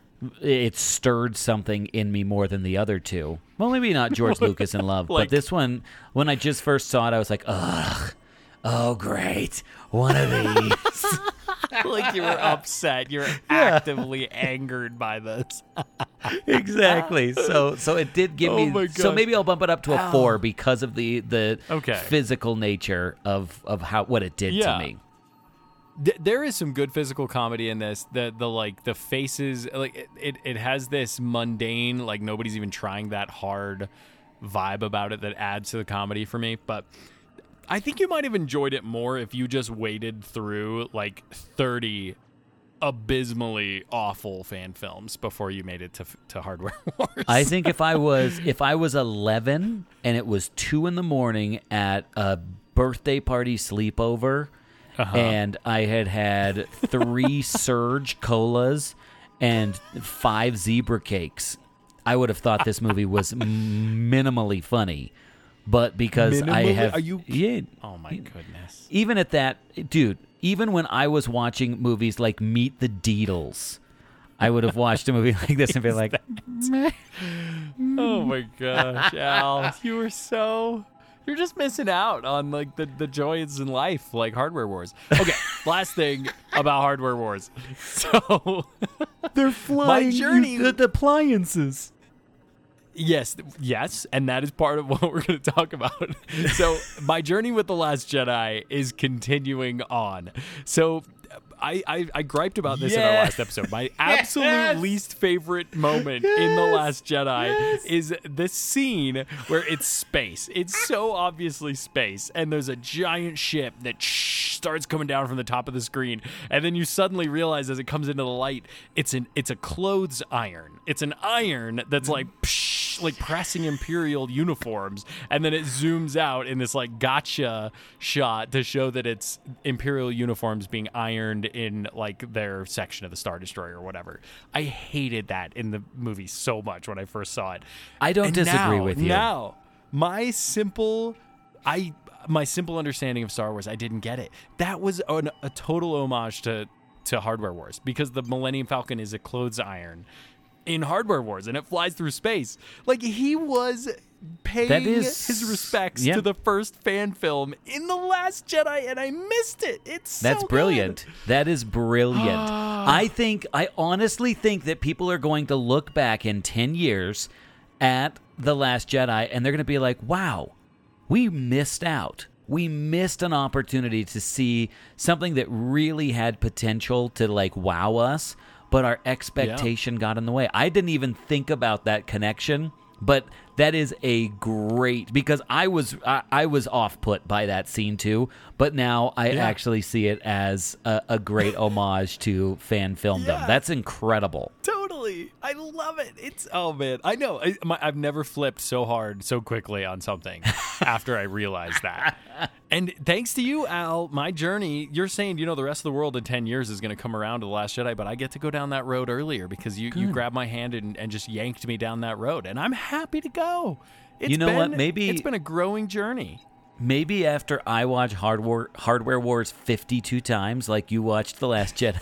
C: it stirred something in me more than the other two. Well, maybe not George Lucas in Love,
D: Like-
C: but this one, when I just first saw it, I was like, ugh, oh great, one of these.
D: like you were upset, you're actively angered by this.
C: Exactly. So so it did give
D: Oh
C: me.
D: my
C: So
D: gosh.
C: maybe I'll bump it up to a four because of the the
D: Okay.
C: physical nature of of how what it did
D: Yeah.
C: to me.
D: Th- there is some good physical comedy in this. The the like the faces, like it, it, it has this mundane, like nobody's even trying that hard vibe about it that adds to the comedy for me. But I think you might have enjoyed it more if you just waded through like thirty abysmally awful fan films before you made it to to Hardware Wars.
C: I think if I was if I was eleven and it was two in the morning at a birthday party sleepover,
D: Uh-huh.
C: and I had had three Surge colas and five zebra cakes, I would have thought this movie was minimally funny. But because I
D: Minimally?
C: have,
D: Are you-
C: yeah,
D: Oh my goodness.
C: even at that, dude, even when I was watching movies like Meet the Deedles, I would have watched a movie like this and be like, meh.
D: Oh my gosh, Al, you were so you're just missing out on like the, the joys in life, like Hardware Wars. Okay, last thing about Hardware Wars. So
C: they're flying
D: journey-
C: the, the appliances.
D: yes, yes, and that is part of what we're going to talk about. So my journey with The Last Jedi is continuing on. So I, I, I griped about this in our
C: Yes.
D: last episode. My absolute
C: Yes.
D: least favorite moment in The
C: Yes.
D: Last Jedi
C: Yes.
D: is this scene where it's space. It's so obviously space, and there's a giant ship that shh, starts coming down from the top of the screen, and then you suddenly realize as it comes into the light, it's an it's a clothes iron. It's an iron that's like psh, like pressing Imperial uniforms, and then it zooms out in this like gotcha shot to show that it's Imperial uniforms being ironed in like their section of the Star Destroyer or whatever. I hated that in the movie so much when I first saw it.
C: I don't
D: And
C: disagree
D: now-
C: with you.
D: Now, my simple, I my simple understanding of Star Wars, I didn't get it. That was an, a total homage to to Hardware Wars, because the Millennium Falcon is a clothes iron in Hardware Wars, and it flies through space. Like, he was paying
C: That is-
D: his respects
C: yeah.
D: to the first fan film in The Last Jedi, and I missed it. It's so
C: That's
D: good.
C: brilliant. That is brilliant. I think, I honestly think that people are going to look back in ten years at The Last Jedi and they're going to be like, wow, we missed out. We missed an opportunity to see something that really had potential to like wow us, but our expectation got in the way. I didn't even think about that connection, but that is a great, because I was I, I was off put by that scene too, but now I
D: Yeah.
C: actually see it as a, a great homage to fan filmdom.
D: Yeah.
C: That's incredible.
D: Totally. I love it. It's, oh man, I know. I, my, I've never flipped so hard so quickly on something after I realized that. And thanks to you, Al, my journey, you're saying, you know, the rest of the world in ten years is going to come around to The Last Jedi, but I get to go down that road earlier because you, you grabbed my hand and, and just yanked me down that road. And I'm happy to go. It's
C: You know
D: been,
C: what? Maybe-
D: it's been a growing journey.
C: Maybe after I watch Hardware Hardware Wars fifty-two times, like you watched The Last Jedi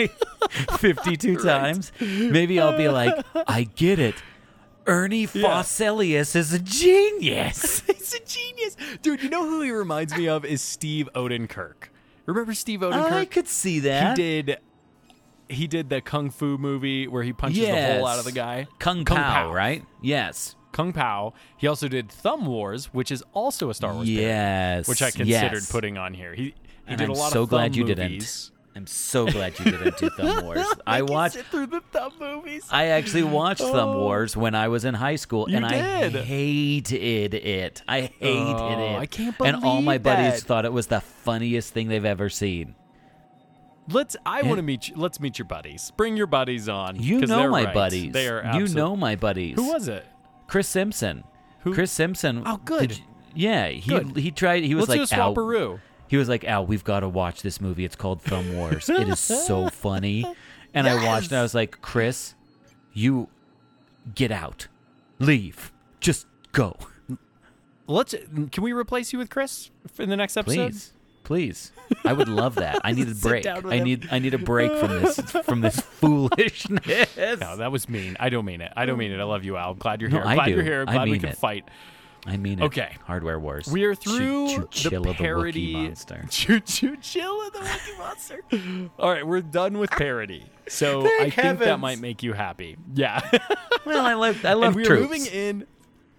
C: fifty-two times, maybe I'll be like, I get it. Ernie Fosselius is a genius.
D: He's a genius. Dude, you know who he reminds me of is Steve Odenkirk. Remember Steve Odenkirk?
C: I could see that.
D: He did he did the Kung Fu movie where he punches the
C: Yes.
D: hole out of the guy.
C: Kung,
D: Kung
C: Pao,
D: Pao.
C: right? Yes.
D: Kung Pao. He also did Thumb Wars, which is also a Star Wars
C: Yes,
D: parody, which I considered
C: yes.
D: putting on here. He he
C: And
D: did
C: I'm
D: a lot
C: so
D: of Thumb
C: glad you
D: movies.
C: didn't. I'm so glad you didn't do Thumb Wars. I
D: can
C: watched.
D: sit through the Thumb movies.
C: I actually watched Thumb Wars when I was in high school,
D: You
C: and I
D: did?
C: hated it. I hated
D: Oh,
C: it.
D: I can't
C: And all my
D: believe
C: buddies
D: that.
C: thought it was the funniest thing they've ever seen.
D: Let's. I want to meet. You, let's meet your buddies. Bring your buddies on.
C: You
D: 'cause
C: know
D: they're
C: my
D: right.
C: buddies.
D: They are.
C: you
D: absolute-
C: know my buddies.
D: Who was it?
C: Chris Simpson.
D: Who?
C: Chris Simpson.
D: Oh, good.
C: Did you- yeah, he
D: Good.
C: he tried. He was
D: Let's do
C: like,
D: a
C: Al,
D: swapperoo.
C: he was like, Al, we've got to watch this movie. It's called Thumb Wars. It is so funny. And I watched, and I was like, Chris, you get out, leave, just go,
D: Let's. Can we replace you with Chris in the next episode?
C: please, please. I would love that. I need a
D: Sit
C: break.
D: down with
C: I
D: him.
C: need I need a break from this from this foolishness.
D: No, that was mean. I don't mean it. I don't mean it. I love you, Al. I'm glad you're
C: No,
D: here. I'm
C: I
D: glad
C: do.
D: you're here. I'm
C: I
D: glad we
C: mean
D: can
C: it.
D: fight.
C: I mean it.
D: Okay.
C: Hardware Wars.
D: We are through
C: Choo- choo- chill
D: the
C: of the Wookiee
D: parody.
C: monster.
D: Choo choo chill of the Wookiee monster. All right, we're done with parody. So
C: Thank
D: I think that
C: heavens.
D: might make you happy. Yeah.
C: Well, I love I love
D: and we're
C: Troops.
D: moving in.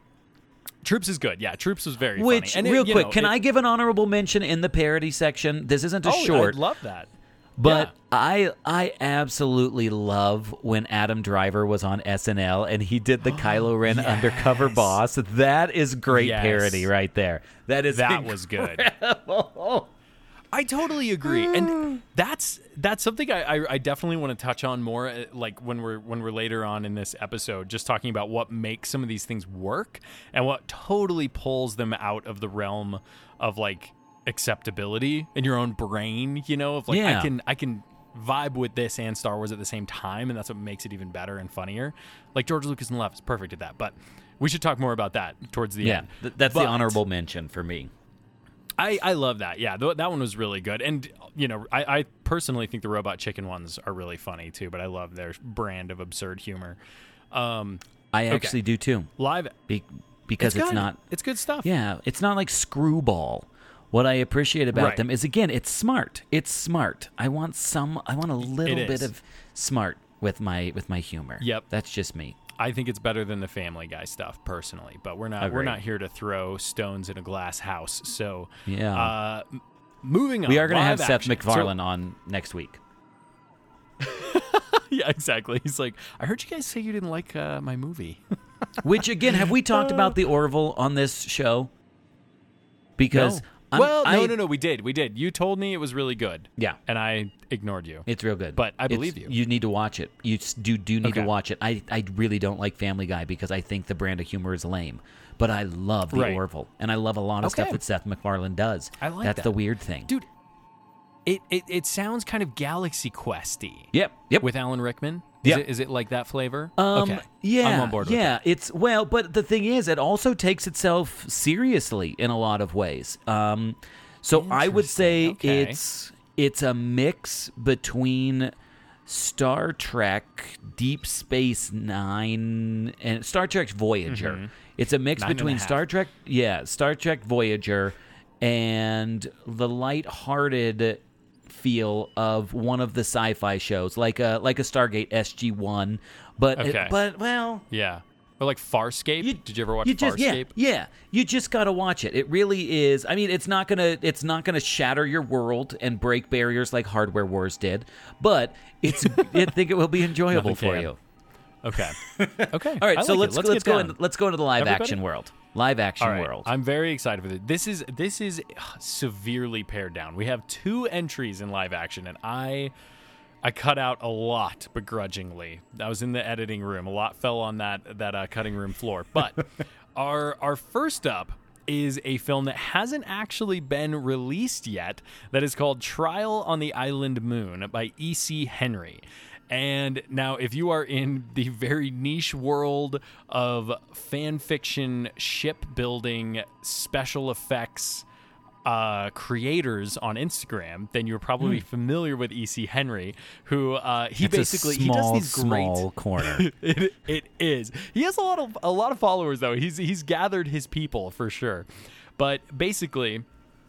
D: Troops is good. Yeah, Troops was very
C: Which,
D: funny. And
C: real
D: it, you
C: quick,
D: know,
C: can
D: it-
C: I give an honorable mention in the parody section? This isn't a
D: Oh,
C: short.
D: I'd love that.
C: But
D: Yeah.
C: I I absolutely love when Adam Driver was on S N L and he did the Kylo Ren undercover
D: Yes.
C: boss. That is great
D: Yes.
C: parody right there. That is
D: That was good.
C: incredible.
D: I totally agree, and that's that's something I, I, I definitely want to touch on more. uh, Like when we're when we're later on in this episode, just talking about what makes some of these things work and what totally pulls them out of the realm of like acceptability in your own brain. You know, of like
C: Yeah.
D: I can I can vibe with this and Star Wars at the same time, and that's what makes it even better and funnier. Like George Lucas and Love is perfect at that, but we should talk more about that towards the
C: Yeah,
D: end.
C: th- that's
D: But-
C: the honorable mention for me.
D: I, I love that. Yeah, th- that one was really good. And, you know, I, I personally think the Robot Chicken ones are really funny, too, but I love their brand of absurd humor. Um,
C: I
D: Okay.
C: actually do too.
D: live,
C: Be- because
D: it's,
C: it's
D: good.
C: not
D: It's good stuff.
C: Yeah, it's not like Screwball. What I appreciate about
D: Right.
C: them is again, it's smart. It's smart. I want some I want a little
D: It
C: bit
D: is.
C: of smart with my with my humor.
D: Yep.
C: That's just me.
D: I think it's better than the Family Guy stuff, personally. But we're not we're
C: Agreed.
D: not here to throw stones in a glass house. So,
C: Yeah.
D: uh, m- moving on.
C: We are going to have
D: live
C: Seth
D: action.
C: MacFarlane on next week.
D: So- yeah, exactly. He's like, I heard you guys say you didn't like uh, my movie.
C: Which again, have we talked about the Orville on this show? Because
D: No.
C: I'm-
D: well, no,
C: I-
D: no, no, we did. We did. You told me it was really good.
C: Yeah.
D: And I ignored you.
C: It's real good.
D: But I
C: It's-
D: believe you.
C: You need to watch it. You s- do do need
D: Okay.
C: to watch it. I, I really don't like Family Guy because I think the brand of humor is lame. But I love The
D: Right.
C: Orville, and I love a lot of
D: Okay.
C: stuff that Seth MacFarlane does.
D: I like
C: That's
D: that.
C: the weird thing.
D: Dude, it, it, it sounds kind of Galaxy Questy.
C: Yep, yep.
D: With Alan Rickman? Is,
C: Yep.
D: it, is it like that flavor?
C: Um,
D: okay.
C: Yeah,
D: I'm on board with
C: yeah.
D: that.
C: It's well, but the thing is, it also takes itself seriously in a lot of ways. Um, so I would say
D: Interesting, okay.
C: it's it's a mix between Star Trek, Deep Space Nine, and Star Trek Voyager. It's a mix
D: Mm-hmm. Nine and a
C: between
D: half.
C: Star Trek, yeah, Star Trek Voyager, and the lighthearted feel of one of the sci-fi shows, like a like a Stargate S G one. But it-
D: Okay.
C: but well,
D: Yeah. Or like Farscape?
C: you,
D: Did you ever watch
C: you just,
D: Farscape?
C: Yeah, yeah, you just gotta watch it. It really is. I mean, it's not gonna it's not gonna shatter your world and break barriers like Hardware Wars did, but it's I think it will be enjoyable
D: Nothing
C: for
D: can.
C: you.
D: Okay. Okay.
C: All right,
D: I
C: so
D: like
C: let's
D: it.
C: let's,
D: get
C: go
D: down.
C: in, let's go into the live
D: Everybody?
C: action world. Live action
D: All right.
C: world.
D: I'm very excited for this. This is this is ugh, severely pared down. We have two entries in live action, and I I cut out a lot begrudgingly. I was in the editing room. A lot fell on that that uh, cutting room floor. But our our first up is a film that hasn't actually been released yet. That is called Trial on the Island Moon by E C. Henry. And now, if you are in the very niche world of fan fiction, shipbuilding, special effects uh, creators on Instagram, then you're probably familiar with E C. Henry, who uh, he
C: It's a
D: basically
C: small,
D: he does these great.
C: small corner.
D: it, it is. He has a lot of a lot of followers though. He's he's gathered his people for sure, but basically,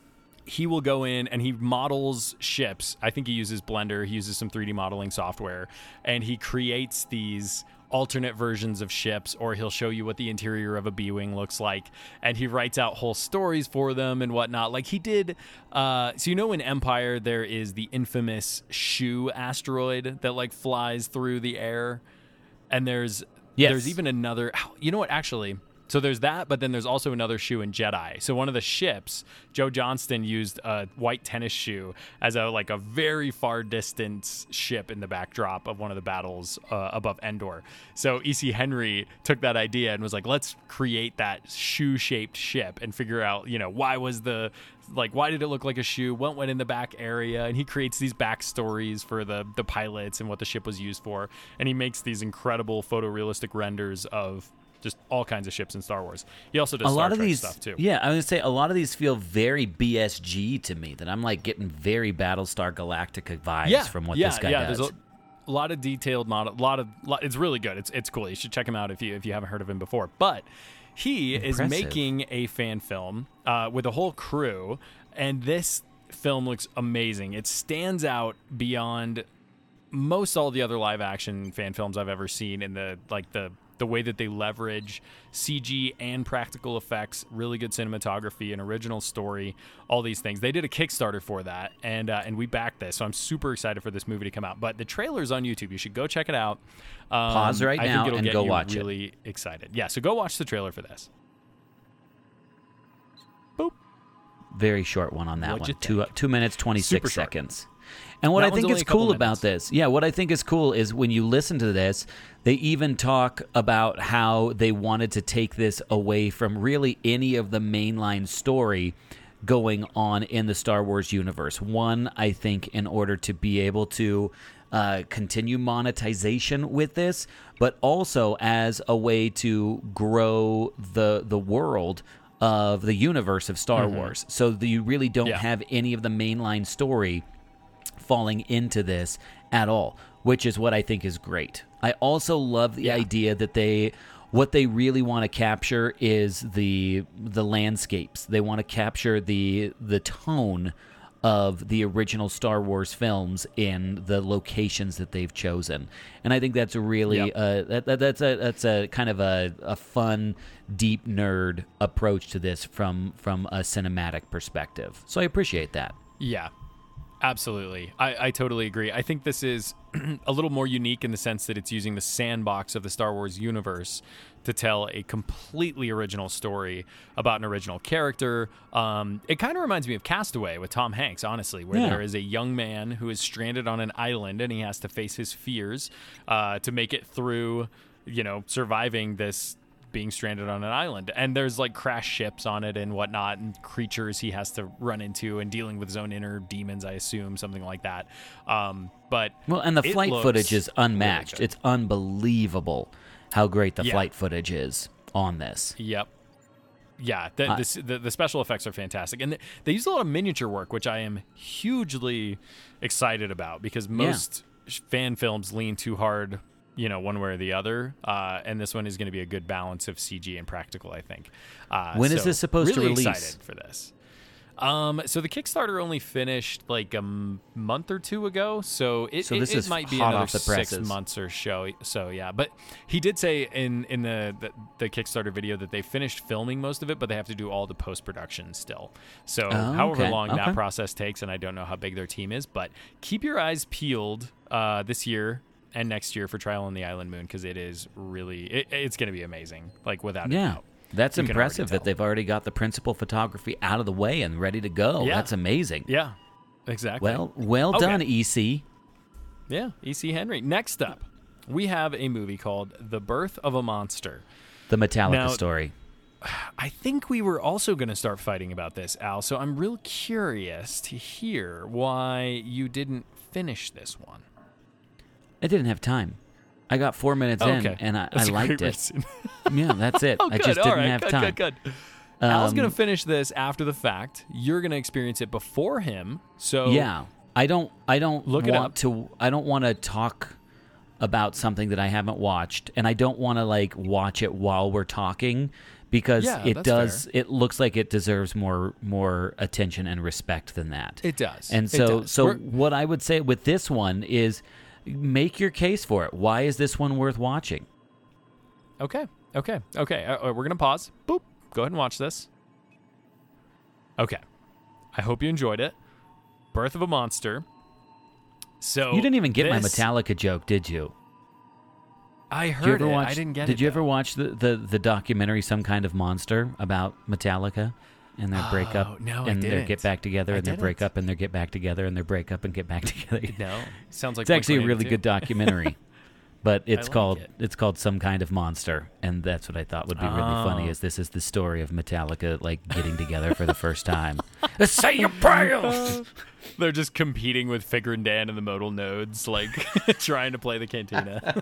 D: he will go in and he models ships. I think he uses Blender. He uses some three D modeling software, and he creates these alternate versions of ships, or he'll show you what the interior of a B-wing looks like, and he writes out whole stories for them and whatnot. Like he did. Uh, so you know, in Empire, there is the infamous Shu asteroid that like flies through the air, and there's
C: Yes.
D: there's even another. You know what? Actually. So there's that, but then there's also another shoe in Jedi. So one of the ships, Joe Johnston used a white tennis shoe as a like a very far distance ship in the backdrop of one of the battles uh, above Endor. So E C. Henry took that idea and was like, let's create that shoe-shaped ship and figure out, you know, why was the like why did it look like a shoe? What went in the back area? And he creates these backstories for the the pilots and what the ship was used for. And he makes these incredible photorealistic renders of just all kinds of ships in Star Wars. He also does
C: a
D: Star
C: lot of
D: Trek
C: these
D: stuff too.
C: Yeah, I was gonna say a lot of these feel very B S G to me. That I'm like getting very Battlestar Galactica vibes
D: yeah,
C: from what
D: yeah,
C: this guy
D: yeah.
C: does.
D: There's a, a lot of detailed model. A lot of lot, it's really good. It's it's cool. You should check him out if you if you haven't heard of him before. But he is
C: Impressive.
D: making a fan film uh, with a whole crew, and this film looks amazing. It stands out beyond most all the other live action fan films I've ever seen in the like the the way that they leverage C G and practical effects, really good cinematography, an original story, all these things. They did a Kickstarter for that, and uh, and we backed this, so I'm super excited for this movie to come out. But the trailer's on YouTube. You should go check it out. Um,
C: Pause right
D: I
C: now
D: think it'll
C: and
D: get
C: go
D: you
C: watch it.
D: really excited. Yeah, so go watch the trailer for this. Boop.
C: Very short one on that
D: What'd
C: one.
D: you
C: Two
D: think?
C: two minutes twenty
D: Super
C: six
D: short.
C: seconds. And what
D: That
C: I
D: one's
C: think
D: only
C: is
D: a couple
C: cool about
D: minutes.
C: this, yeah, what I think is cool is when you listen to this, they even talk about how they wanted to take this away from really any of the mainline story going on in the Star Wars universe. One, I think, in order to be able to uh, continue monetization with this, but also as a way to grow the the world of the universe of Star Wars, so that you really don't
D: Yeah.
C: have any of the mainline story falling into this at all, which is what I think is great. I also love the
D: Yeah.
C: idea that they what they really want to capture is the the landscapes. They want to capture the the tone of the original Star Wars films in the locations that they've chosen. And I think that's really
D: Yep.
C: uh, that, that, that's a that's a kind of a, a fun, deep nerd approach to this from from a cinematic perspective. So I appreciate that.
D: Yeah. Absolutely. I, I totally agree. I think this is a little more unique in the sense that it's using the sandbox of the Star Wars universe to tell a completely original story about an original character. Um, it kind of reminds me of Castaway with Tom Hanks, honestly, where
C: Yeah.
D: there is a young man who is stranded on an island and he has to face his fears uh, to make it through, you know, surviving this being stranded on an island. And there's like crash ships on it and whatnot, and creatures he has to run into and dealing with his own inner demons, I assume, something like that. Um, but
C: Well, and the
D: it
C: flight
D: looks
C: footage is
D: really
C: unmatched.
D: good.
C: It's unbelievable how great the
D: Yeah.
C: flight footage is on this.
D: Yep. Yeah, the,
C: Uh,
D: the, the the special effects are fantastic, and they, they use a lot of miniature work, which I am hugely excited about because most sh fan films lean too hard, you know, one way or the other, uh, and this one is going to be a good balance of C G and practical, I think. Uh,
C: When is
D: so
C: this supposed to
D: really
C: release?
D: Excited for this. Um, so the Kickstarter only finished like a m- month or two ago, so it,
C: So
D: it,
C: this
D: it
C: is
D: might be
C: hot
D: another
C: off the
D: six
C: presses.
D: months or so. So yeah, but he did say in in the, the the Kickstarter video that they finished filming most of it, but they have to do all the post production still. So
C: Oh,
D: however
C: okay,
D: long
C: okay.
D: that process takes, and I don't know how big their team is, but keep your eyes peeled uh, this year and next year for Trial on the Island Moon because it is really it, it's going to be amazing, like without a
C: Yeah.
D: doubt.
C: That's
D: You can already
C: impressive that
D: tell.
C: they've already got the principal photography out of the way and ready to go.
D: Yeah.
C: That's amazing.
D: Yeah, exactly.
C: Well, well
D: Okay.
C: done, E C.
D: Yeah, E C. Henry. Next up, we have a movie called The Birth of a Monster.
C: The Metallica
D: Now-
C: story.
D: I think we were also going to start fighting about this, Al, so I'm real curious to hear why you didn't finish this one.
C: I didn't have time. I got four minutes in,
D: Okay.
C: and I, I
D: That's a
C: liked
D: great
C: it.
D: reason.
C: Yeah, that's it.
D: Oh,
C: I
D: good.
C: just
D: All
C: didn't
D: right.
C: have
D: good,
C: time.
D: Good, good, Al's
C: Um,
D: going to finish this after the fact. You're going to experience it before him. So
C: Yeah, I don't. I don't
D: Look it
C: want
D: up.
C: to. I don't want to talk about something that I haven't watched, and I don't want to like watch it while we're talking because
D: Yeah,
C: it
D: that's
C: does.
D: fair.
C: It looks like it deserves more more attention and respect than that.
D: it does.
C: And
D: It
C: so,
D: does.
C: so
D: We're-
C: what I would say with this one is, make your case for it. Why is this one worth watching?
D: Okay. Okay. Okay. Uh, uh, we're going to pause. Boop. Go ahead and watch this. Okay. I hope you enjoyed it. Birth of a Monster. So
C: You didn't even get my
D: this-
C: Metallica joke, did you?
D: I
C: Did you
D: heard
C: ever
D: it.
C: watch?
D: I didn't get
C: did
D: it.
C: you ever
D: though.
C: watch the, the the documentary Some Kind of Monster about Metallica and their breakup
D: Oh, no, I
C: and their
D: didn't.
C: get back together
D: I
C: and their
D: didn't.
C: breakup and their get back together and their breakup and get back together?
D: No. Sounds like
C: It's actually a
D: Blink
C: really
D: one
C: good documentary. But it's
D: like
C: called
D: it.
C: it's called Some Kind of Monster, and that's what I thought would be really funny.
D: Oh.
C: Is this is the story of Metallica like getting together for the first time? Say your prayers.
D: They're just competing with Figure and Dan in the modal nodes, like trying to play the cantina.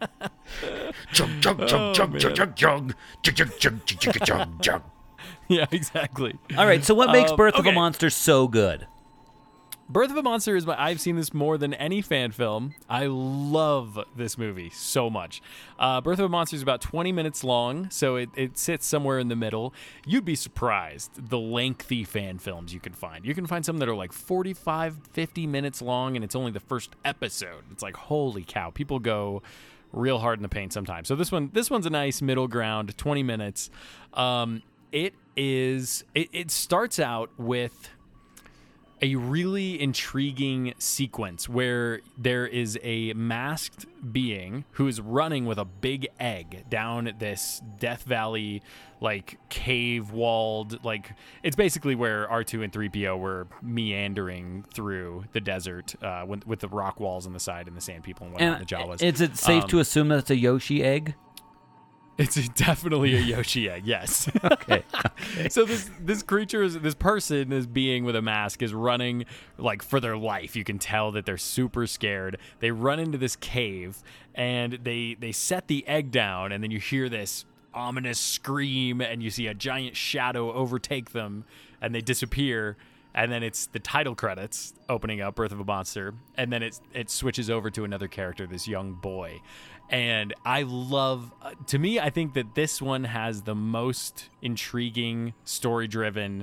E: Chug, chug, chug, chug, chug, chug, chug, chug, chug, chug, chug, chug, chug, chug.
D: Yeah, exactly.
C: All right, so what makes
D: Um,
C: Birth of a
D: okay.
C: Monster so good?
D: Birth of a Monster is my, I've seen this more than any fan film. I love this movie so much. Uh, Birth of a Monster is about twenty minutes long, so it, it sits somewhere in the middle. You'd be surprised the lengthy fan films you can find. You can find some that are like forty-five, fifty minutes long, and it's only the first episode. It's like, holy cow, people go real hard in the paint sometimes. So this one, this one's a nice middle ground, twenty minutes. Um, it is, it, it starts out with a really intriguing sequence where there is a masked being who is running with a big egg down this Death Valley, like cave walled, like it's basically where R two and three P O were meandering through the desert uh, with, with the rock walls on the side and the sand people and whatnot,
C: And
D: the Jawas.
C: is it safe
D: Um,
C: to assume that it's a Yoshi egg?
D: It's definitely a Yoshi egg, yes.
C: Okay.
D: So this this creature is this person, this being with a mask, is running like for their life. You can tell that they're super scared. They run into this cave and they they set the egg down, and then you hear this ominous scream, and you see a giant shadow overtake them, and they disappear. And then it's the title credits opening up, Birth of a Monster, and then it it switches over to another character, this young boy. And I love, uh, to me, I think that this one has the most intriguing, story-driven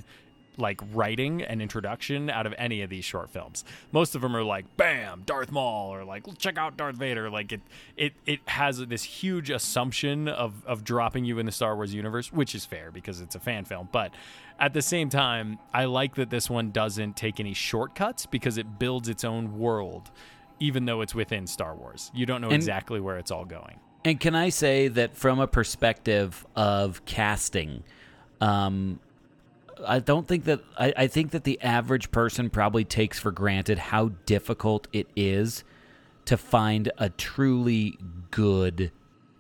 D: like writing and introduction out of any of these short films. Most of them are like, bam, Darth Maul, or like, check out Darth Vader. Like it, it, it has this huge assumption of of dropping you in the Star Wars universe, which is fair because it's a fan film. But at the same time, I like that this one doesn't take any shortcuts because it builds its own world, even though it's within Star Wars. You don't know
C: And-
D: exactly where it's all going.
C: And can I say that from a perspective of casting, um, I don't think that I, I think that the average person probably takes for granted how difficult it is to find a truly good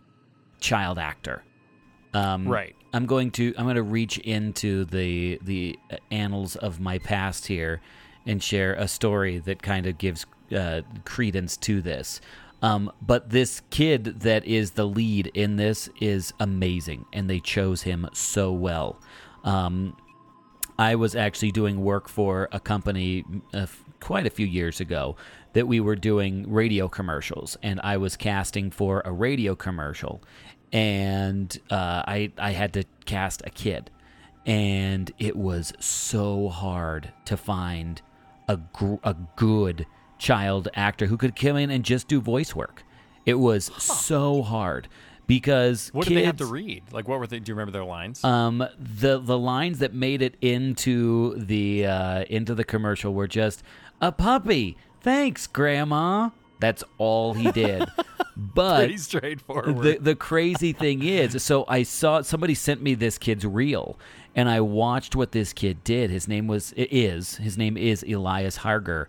C: child actor. Um,
D: Right.
C: I'm going to I'm going to reach into the the annals of my past here and share a story that kind of gives uh, credence to this. Um, but this kid that is the lead in this is amazing, and they chose him so well. Um, I was actually doing work for a company uh, quite a few years ago that we were doing radio commercials, and I was casting for a radio commercial, and uh, I I had to cast a kid, and it was so hard to find a gr- a good child actor who could come in and just do voice work. It was huh. so hard because
D: what
C: kids,
D: did they have to read? Like, what were they? Do you remember their lines?
C: Um, the the lines that made it into the uh, into the commercial were just a puppy. Thanks, Grandma. That's all he did. But
D: pretty straightforward.
C: The the crazy thing is, so I saw somebody sent me this kid's reel, and I watched what this kid did. His name was is his name is Elias Harger.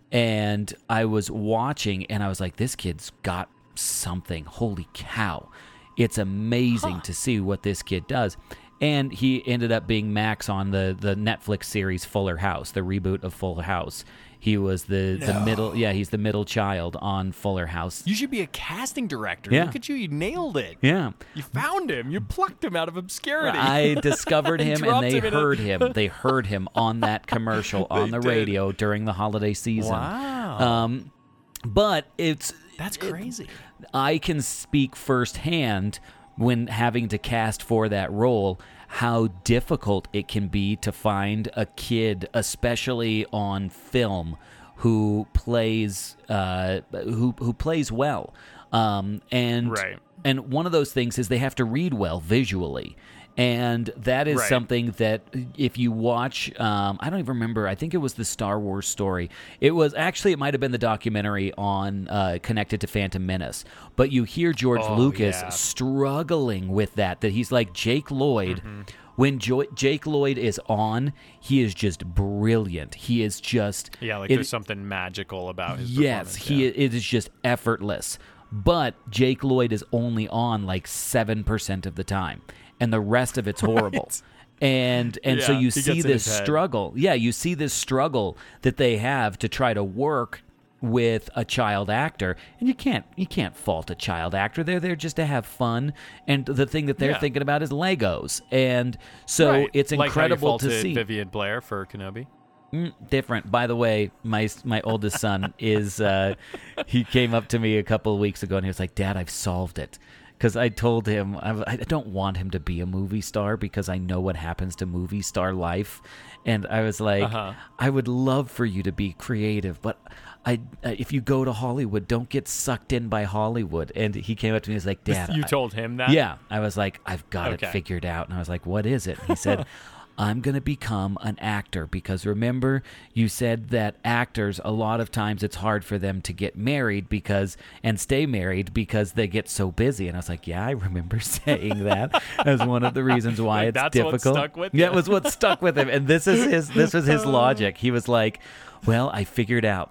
C: And I was watching, and I was like, this kid's got something. Holy cow. It's amazing huh. to see what this kid does. And he ended up being Max on the, the Netflix series Fuller House, the reboot of Fuller House. He was the,
D: no.
C: the middle, yeah, he's the middle child on Fuller House.
D: You should be a casting director.
C: Yeah.
D: Look at you. You nailed it.
C: Yeah.
D: You found him. You plucked him out of obscurity.
C: I discovered him, and they
D: him
C: heard
D: a...
C: him. They heard him on that commercial on the
D: did.
C: radio during the holiday season.
D: Wow.
C: Um, but it's...
D: That's crazy.
C: It, I can speak firsthand when having to cast for that role how difficult it can be to find a kid, especially on film, who plays uh, who who plays well. Um, and
D: right.
C: and one of those things is they have to read well visually. And that is
D: right.
C: something that if you watch, um, I don't even remember, I think it was the Star Wars story. It was actually, it might have been the documentary on uh, connected to Phantom Menace. But you hear George
D: oh,
C: Lucas
D: yeah.
C: struggling with that, that he's like Jake Lloyd. Mm-hmm. When jo- Jake Lloyd is on, he is just brilliant. He is just...
D: Yeah, like
C: it,
D: there's something magical about his
C: yes,
D: performance.
C: He,
D: yeah,
C: it is just effortless. But Jake Lloyd is only on like seven percent of the time. And the rest of it's horrible.
D: Right.
C: And and
D: yeah,
C: so you
D: he
C: see
D: gets in
C: this
D: his head.
C: struggle. Yeah, you see this struggle that they have to try to work with a child actor. And you can't you can't fault a child actor. They're there just to have fun. And the thing that they're
D: Yeah.
C: thinking about is Legos. And so
D: right.
C: it's incredible
D: like how you
C: to see.
D: Vivian Blair for Kenobi.
C: Mm, different. By the way, my my oldest son is, uh, he came up to me a couple of weeks ago and he was like, Dad, I've solved it. Because I told him, I, I don't want him to be a movie star because I know what happens to movie star life. And I was like,
D: Uh-huh.
C: I would love for you to be creative, but I, uh, if you go to Hollywood, don't get sucked in by Hollywood. And he came up to me and was like, Dad.
D: You
C: I,
D: told him that?
C: Yeah. I was like, I've got
D: Okay.
C: it figured out. And I was like, what is it? And he said, I'm going to become an actor because remember you said that actors, a lot of times it's hard for them to get married because and stay married because they get so busy. And I was like, yeah, I remember saying that as one of the reasons why
D: Like,
C: it's
D: that's what
C: difficult.
D: stuck with
C: yeah,
D: you?
C: it was what stuck with him. And this is his this was his logic. He was like, well, I figured out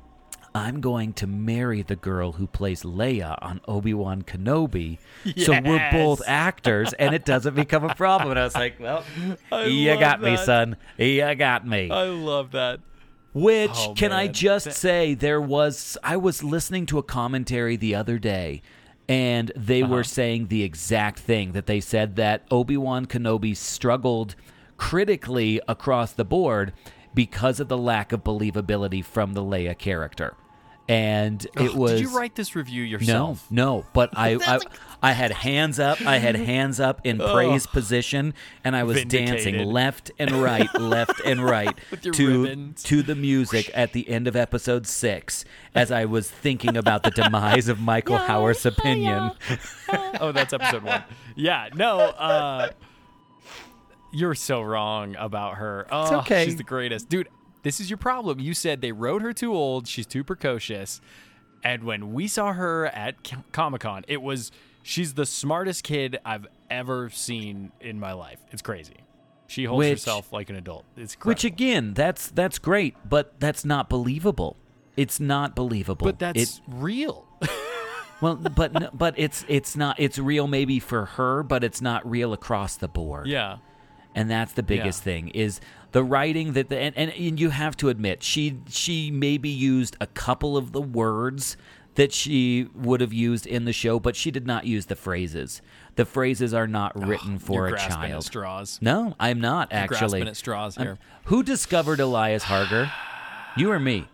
C: I'm going to marry the girl who plays Leia on Obi-Wan Kenobi. So we're
D: Yes.
C: both actors, and it doesn't become a problem. And I was like, well,
D: I
C: you
D: love
C: got me,
D: that.
C: son. You got me.
D: I love that.
C: Which,
D: Oh,
C: can I
D: man.
C: just
D: That-
C: say, there was, I was listening to a commentary the other day, and they
D: Uh-huh.
C: were saying the exact thing, that they said that Obi-Wan Kenobi struggled critically across the board because of the lack of believability from the Leia character. and it
D: Ugh,
C: was.
D: Did you write this review
C: No,
D: yourself?
C: no, but I, I I had hands up. I had hands up in praise position, and I was dancing
D: Vindicated.
C: left and right, left and right
D: With your
C: to
D: ribbons.
C: to the music at the end of episode six, as I was thinking about the demise of Michael Howarth's opinion.
D: Oh, that's episode one. Yeah, no. Uh, you're so wrong about her. Oh,
C: okay.
D: She's the greatest, dude. This is your problem. You said they wrote her too old. She's too precocious. And when we saw her at Comic Con, it was she's the smartest kid I've ever seen in my life. It's crazy. She holds
C: Which-
D: herself like an adult. It's incredible.
C: Which again, that's that's great, but that's not believable. It's not believable.
D: but that's
C: It-
D: real.
C: well, but no- but it's it's not it's real maybe for her, but it's not real across the board.
D: Yeah.
C: And that's the biggest
D: Yeah.
C: thing is the writing that the, and, and and you have to admit she she maybe used a couple of the words that she would have used in the show, but she did not use the phrases. The phrases are not written for
D: You're
C: a
D: grasping
C: child.
D: at straws.
C: No, I'm not
D: You're
C: actually.
D: grasping at straws
C: I'm-
D: here.
C: who discovered Elias Harger? You or me?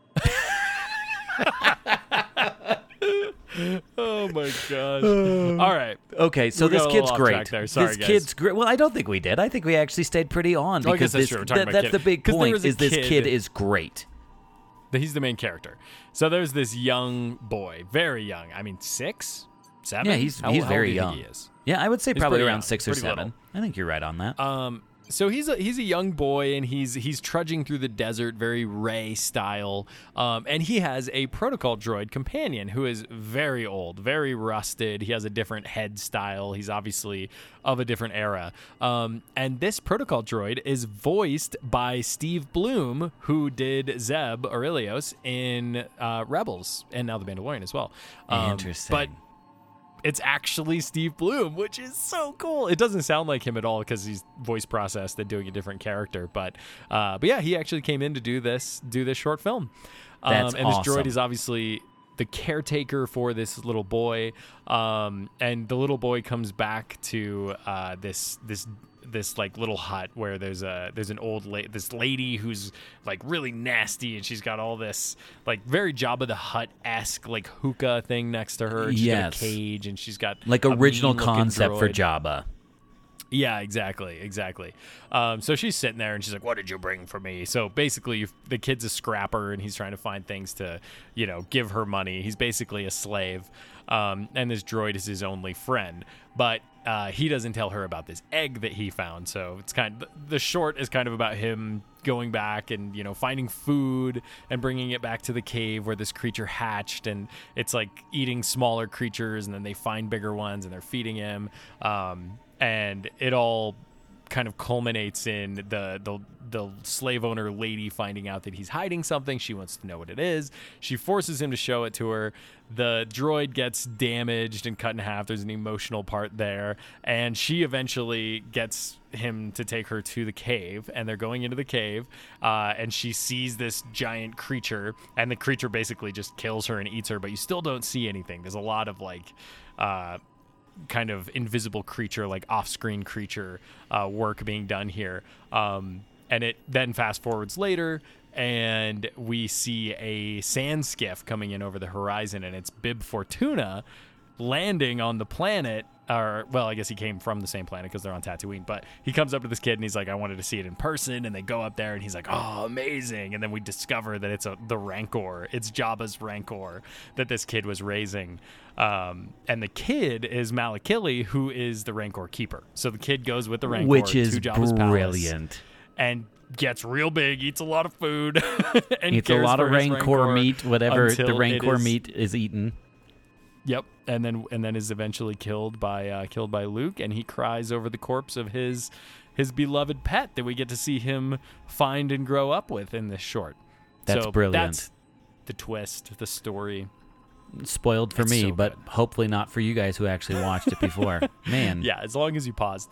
D: Oh my gosh. All right.
C: Okay, so
D: We
C: this
D: got a
C: kid's
D: little off
C: great.
D: track there. Sorry,
C: this
D: guys.
C: kid's great. Well, I don't think we did. I think we actually stayed pretty on
D: Oh, I
C: because
D: guess that's
C: this,
D: true. We're talking
C: that-
D: about
C: that's
D: kid.
C: the big
D: 'Cause there
C: point
D: was a
C: is this
D: kid-
C: kid is great.
D: He's the main character. So there's this young boy, very young. I mean, six, seven.
C: Yeah, he's
D: How-
C: he's
D: how
C: very
D: old do you
C: young.
D: think he is?
C: Yeah, I would say
D: He's
C: probably
D: pretty
C: around
D: young,
C: six or
D: pretty
C: seven.
D: little.
C: I think you're right on that.
D: Um, so he's a he's a young boy, and he's he's trudging through the desert, very Ray style. Um, and he has a protocol droid companion who is very old, very rusted. He has a different head style. He's obviously of a different era. Um, and this protocol droid is voiced by Steve Bloom, who did Zeb Aurelios in uh, Rebels, and now The Mandalorian as well. Um,
C: Interesting.
D: But it's actually Steve Bloom, which is so cool. It doesn't sound like him at all because he's voice processed and doing a different character. But, uh, but yeah, he actually came in to do this, do this short film. Um,
C: That's
D: and this
C: awesome.
D: droid is obviously the caretaker for this little boy. Um, and the little boy comes back to uh, this this this like little hut where there's a there's an old la- this lady who's like really nasty, and she's got all this like very Jabba the Hutt esque like hookah thing next to her. And she's
C: Yes.
D: got a cage, and she's got
C: like
D: a
C: original
D: mean-looking
C: concept for
D: droid.
C: Jabba.
D: Yeah, exactly, exactly. Um, so she's sitting there, and she's like, "What did you bring for me?" So basically, you, the kid's a scrapper, and he's trying to find things to, you know, give her money. He's basically a slave, um, and this droid is his only friend. But uh, he doesn't tell her about this egg that he found. So it's kind of, the short is kind of about him going back and, you know, finding food and bringing it back to the cave where this creature hatched, and it's like eating smaller creatures, and then they find bigger ones and they're feeding him. Um, and it all kind of culminates in the, the the slave owner lady finding out that he's hiding something. She wants to know what it is. She forces him to show it to her. The droid gets damaged and cut in half. There's an emotional part there, and she eventually gets him to take her to the cave, and they're going into the cave, uh, and she sees this giant creature, and the creature basically just kills her and eats her, but you still don't see anything. There's a lot of like uh kind of invisible creature, like off-screen creature uh, work being done here. Um, and it then fast forwards later, and we see a sand skiff coming in over the horizon, and it's Bib Fortuna landing on the planet. Or, well, I guess he came from the same planet because they're on Tatooine. But he comes up to this kid and he's like, "I wanted to see it in person." And they go up there and he's like, "Oh, amazing!" And then we discover that it's a the Rancor. It's Jabba's Rancor that this kid was raising. Um, and the kid is Malakili, who is the Rancor keeper. So the kid goes with the Rancor
C: Which is
D: to Jabba's
C: brilliant.
D: palace and gets real big, eats a lot of food, and
C: Eats a
D: cares
C: lot of
D: for his
C: Rancor meat, whatever
D: until
C: the
D: it
C: Rancor
D: is-
C: meat is eaten.
D: Yep, and then and then is eventually killed by uh, killed by Luke, and he cries over the corpse of his his beloved pet that we get to see him find and grow up with in this short.
C: That's
D: so
C: brilliant.
D: That's the twist, the story.
C: Spoiled for
D: It's
C: me,
D: so
C: but
D: good.
C: hopefully not for you guys who actually watched it before. Man,
D: Yeah, as long as you paused.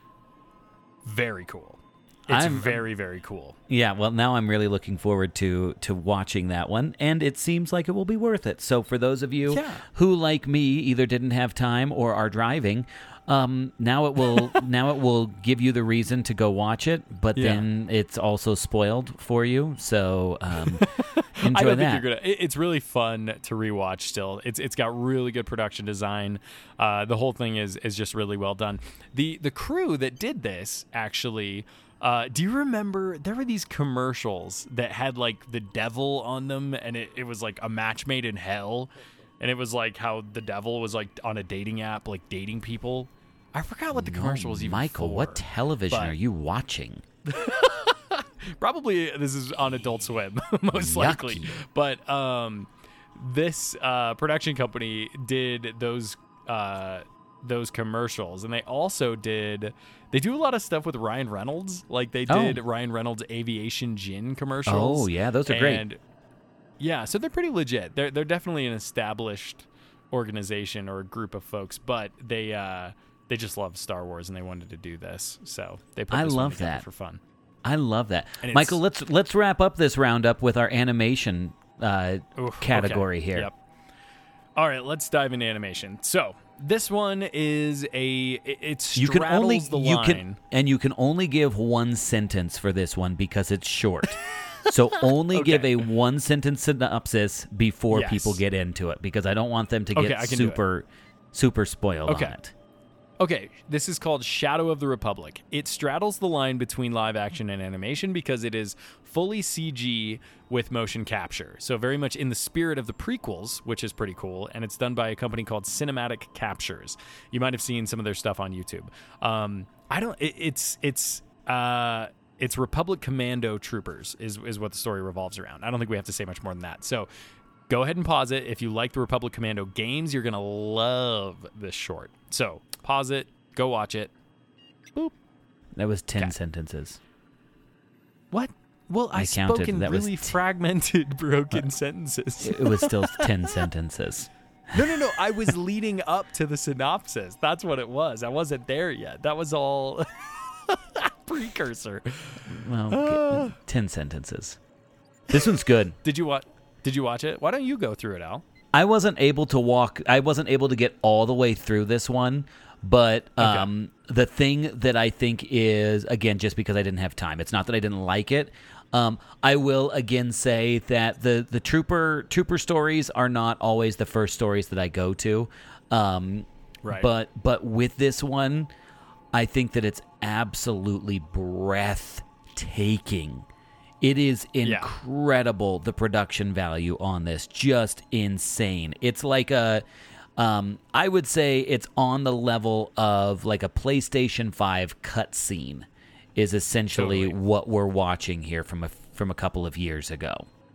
D: Very cool. It's
C: I'm-
D: very very cool.
C: Yeah, well, now I'm really looking forward to to watching that one, and it seems like it will be worth it. So for those of you
D: Yeah.
C: who, like me, either didn't have time or are driving, Um, now it will now it will give you the reason to go watch it, but
D: Yeah.
C: then it's also spoiled for you. So um, enjoy
D: I don't
C: that.
D: think you're gonna. it- It's really fun to rewatch. Still, it's it's got really good production design. Uh, the whole thing is is just really well done. The the crew that did this actually. Uh, do you remember there were these commercials that had like the devil on them, and it, it was like a match made in hell, and it was like how the devil was like on a dating app, like dating people. I forgot what the commercial was even
C: Michael,
D: for.
C: what television
D: but-
C: are you watching?
D: Probably this is on Adult Swim, most likely.
C: Yucky.
D: But um, this uh, production company did those uh, those commercials, and they also did. They do a lot of stuff with Ryan Reynolds, like they
C: Oh.
D: did Ryan Reynolds Aviation Gin commercials.
C: Oh, yeah, those are great.
D: And yeah, so they're pretty legit. They're they're definitely an established organization or a group of folks, but they uh, they just love Star Wars and they wanted to do this, so they put
C: I
D: this one
C: love
D: together
C: that.
D: for fun.
C: I love that,
D: And it's-
C: Michael. Let's let's wrap up this roundup with our animation uh,
D: Oof,
C: category
D: okay.
C: here.
D: Yep. All right, let's dive into animation. So this one is a it, it straddles
C: You can only
D: the
C: you
D: line.
C: can and you can only give one sentence for this one because it's short. So only give a one sentence synopsis before
D: Yes.
C: people get into it because I don't want them to
D: Okay,
C: get
D: I can do it.
C: super super spoiled
D: Okay.
C: on it.
D: Okay, this is called Shadow of the Republic. It straddles the line between live action and animation because it is fully C G with motion capture. So very much in the spirit of the prequels, which is pretty cool, and it's done by a company called Cinematic Captures. You might have seen some of their stuff on YouTube. Um, I don't it, it's it's uh it's Republic Commando Troopers is is what the story revolves around. I don't think we have to say much more than that. So go ahead and pause it. If you like the Republic Commando games, you're going to love this short. So pause it, go watch it. Boop.
C: That was ten
D: Okay.
C: sentences.
D: What? Well, I,
C: I counted.
D: spoke in
C: That was
D: really
C: t-
D: fragmented, broken sentences.
C: It was still ten sentences.
D: No, no, no. I was leading up to the synopsis. That's what it was. I wasn't there yet. That was all precursor.
C: Well, okay, ten sentences. This one's good.
D: Did you watch? Did you watch it? Why don't you go through it, Al?
C: I wasn't able to walk. I wasn't able to get all the way through this one, but um, the thing that I think is, again, just because I didn't have time. It's not that I didn't like it. Um, I will again say that the the trooper trooper stories are not always the first stories that I go to. Um,
D: Right.
C: But but with this one, I think that it's absolutely breathtaking. It is incredible, the production value on this. Just insane. It's like a, um, I would say it's on the level of like a PlayStation five cutscene is essentially
D: Totally.
C: what we're watching here from a, from a couple of years ago.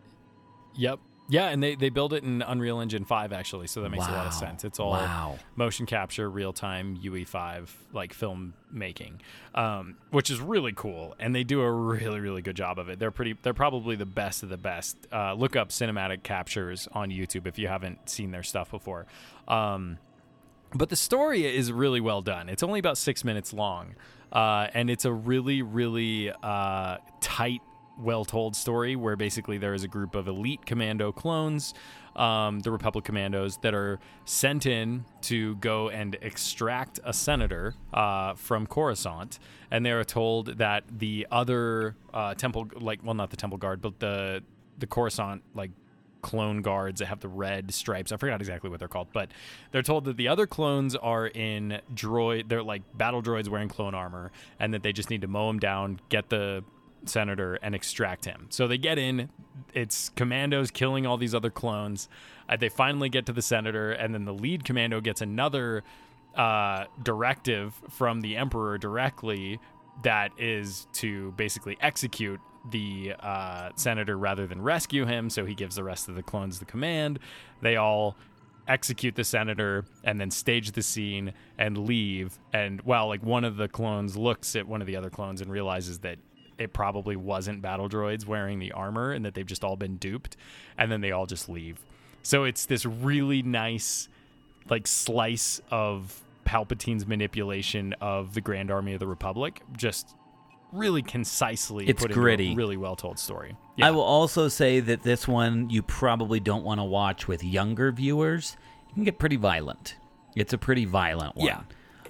D: Yep. Yeah, and they, they build it in Unreal Engine five, actually, so that makes a lot of
C: Wow.
D: sense. It's all
C: Wow.
D: motion capture, real-time U E five, like, film making, um, which is really cool, and they do a really, really good job of it. They're pretty. They're probably the best of the best. Uh, look up Cinematic Captures on YouTube if you haven't seen their stuff before. Um, but the story is really well done. It's only about six minutes long, uh, and it's a really, really uh, tight, well-told story where basically there is a group of elite commando clones, um, the Republic Commandos, that are sent in to go and extract a senator uh, from Coruscant, and they are told that the other uh, temple, like, well, not the Temple Guard, but the the Coruscant, like, clone guards that have the red stripes. I forgot exactly what they're called, but they're told that the other clones are in droid. They're like battle droids wearing clone armor, and that they just need to mow them down, get the senator, and extract him. So they get in. It's commandos killing all these other clones. Uh, they finally get to the senator, and then the lead commando gets another uh, directive from the Emperor directly that is to basically execute the uh, senator rather than rescue him. So he gives the rest of the clones the command. They all execute the senator and then stage the scene and leave. And well, like, one of the clones looks at one of the other clones and realizes that it probably wasn't battle droids wearing the armor and that they've just all been duped. And then they all just leave. So it's this really nice, like, slice of Palpatine's manipulation of the Grand Army of the Republic, just really concisely
C: It's
D: put into
C: gritty.
D: a really well-told story.
C: I will also say that this one you probably don't want to watch with younger viewers. It can get pretty violent. It's a pretty violent one.
D: Yeah.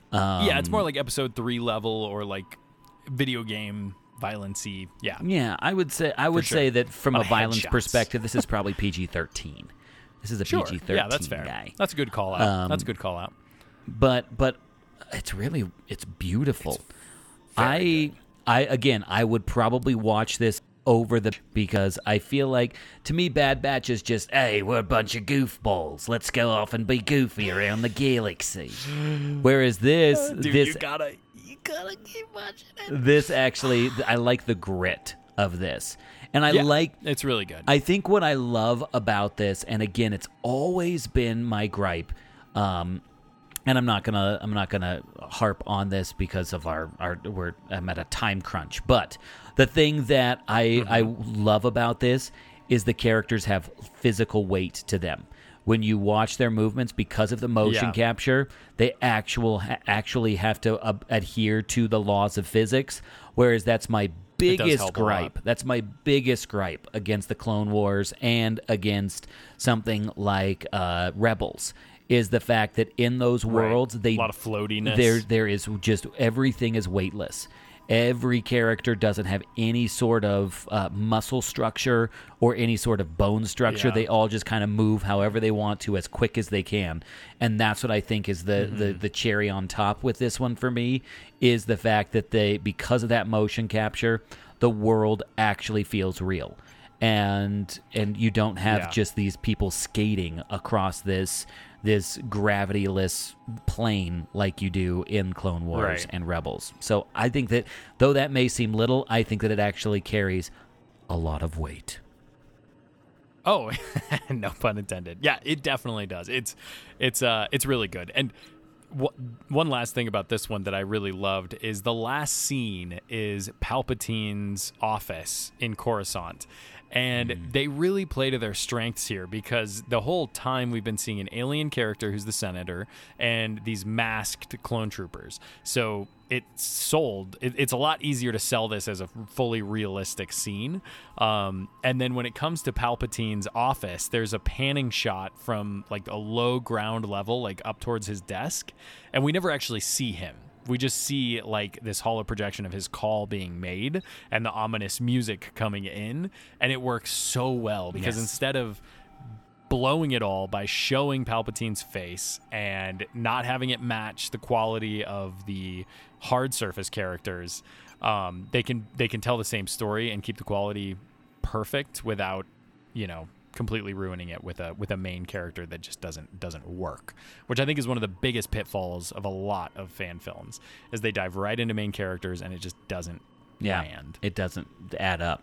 C: Um,
D: yeah, it's more like episode three level or like video game violency. Yeah.
C: Yeah, I would say I would
D: sure.
C: say that from
D: A
C: a
D: lot of
C: violence
D: headshots.
C: perspective, this is probably P G thirteen. This is a
D: Sure.
C: P G thirteen
D: Yeah, that's fair.
C: guy.
D: That's a good call out.
C: Um,
D: that's a good call out.
C: But but it's really it's beautiful.
D: very
C: I I again I would probably watch this over the because I feel like to me Bad Batch is just hey we're a bunch of goofballs, let's go off and be goofy around the galaxy. Whereas this
D: Dude,
C: this
D: you gotta you gotta keep watching it.
C: this actually I like the grit of this, and I
D: Yeah,
C: like
D: it's really good.
C: I think what I love about this, and again, it's always been my gripe, um, and I'm not gonna I'm not gonna harp on this because of our our we're I'm at a time crunch. But the thing that I
D: Mm-hmm.
C: I love about this is the characters have physical weight to them. When you watch their movements, because of the motion
D: Yeah.
C: capture, they actual ha- actually have to uh, adhere to the laws of physics. Whereas that's my biggest
D: help a lot.
C: gripe. That's my biggest gripe against the Clone Wars and against something like uh, Rebels is the fact that in those worlds they
D: a lot of floatiness.
C: There, there is just everything is weightless. Every character doesn't have any sort of uh, muscle structure or any sort of bone structure.
D: Yeah.
C: They all just kind of move however they want to, as quick as they can, and that's what I think is the,
D: Mm-hmm.
C: the the cherry on top with this one for me is the fact that they, because of that motion capture, the world actually feels real, and and you don't have
D: Yeah.
C: just these people skating across this this gravityless plane like you do in Clone Wars
D: Right.
C: and Rebels. So I think that though that may seem little, I think that it actually carries a lot of weight.
D: Oh, no pun intended. Yeah, it definitely does. It's it's uh it's really good. And wh- one last thing about this one that I really loved is the last scene is Palpatine's office in Coruscant. And they really play to their strengths here because the whole time we've been seeing an alien character who's the senator and these masked clone troopers. So it's sold. It, it's a lot easier to sell this as a fully realistic scene. Um, and then when it comes to Palpatine's office, there's a panning shot from like a low ground level, like up towards his desk. And we never actually see him. We just see like this hollow projection of his call being made and the ominous music coming in, and it works so well because
C: Yes.
D: instead of blowing it all by showing Palpatine's face and not having it match the quality of the hard surface characters, um, they can they can tell the same story and keep the quality perfect without, you know, completely ruining it with a with a main character that just doesn't doesn't work, which I think is one of the biggest pitfalls of a lot of fan films is they dive right into main characters and it just doesn't land.
C: It doesn't add up.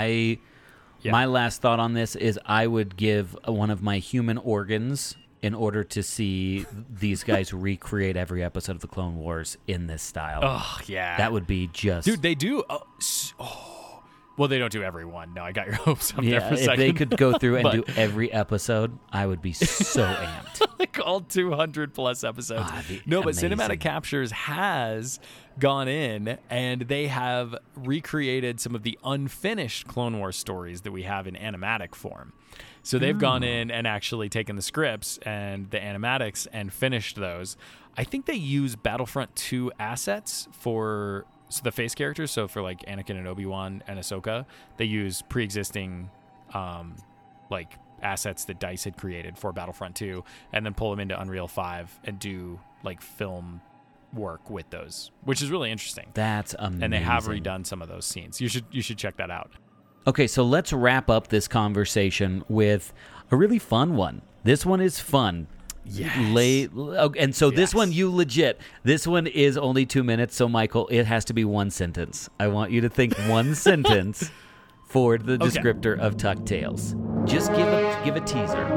C: I
D: Yeah.
C: my last thought on this is I would give one of my human organs in order to see these guys recreate every episode of the Clone Wars in this style.
D: Oh yeah,
C: That would be just
D: dude. They do. Oh, s- oh. Well, they don't do every one. No, I got your hopes up
C: yeah.
D: there for a
C: If
D: second.
C: they could go through and
D: But-
C: do every episode, I would be so amped.
D: like all two hundred plus episodes.
C: Ah, it'd be
D: no, but
C: amazing.
D: Cinematic Captures has gone in and they have recreated some of the unfinished Clone Wars stories that we have in animatic form. So they've gone
C: Oh.
D: in and actually taken the scripts and the animatics and finished those. I think they use Battlefront two assets for so the face characters. So for like Anakin and Obi-Wan and Ahsoka, they use pre-existing um, like assets that DICE had created for Battlefront two and then pull them into Unreal five and do like film work with those, which is really interesting.
C: That's amazing.
D: And they have redone some of those scenes. You should you should check that out.
C: Okay, so let's wrap up this conversation with a really fun one. This one is fun.
D: Yes.
C: Lay, oh, and so this
D: Yes.
C: one, you legit. This one is only two minutes, so Michael, it has to be one sentence. I want you to think one sentence for the
D: Okay.
C: descriptor of Tuck Tales. Just give a give a teaser.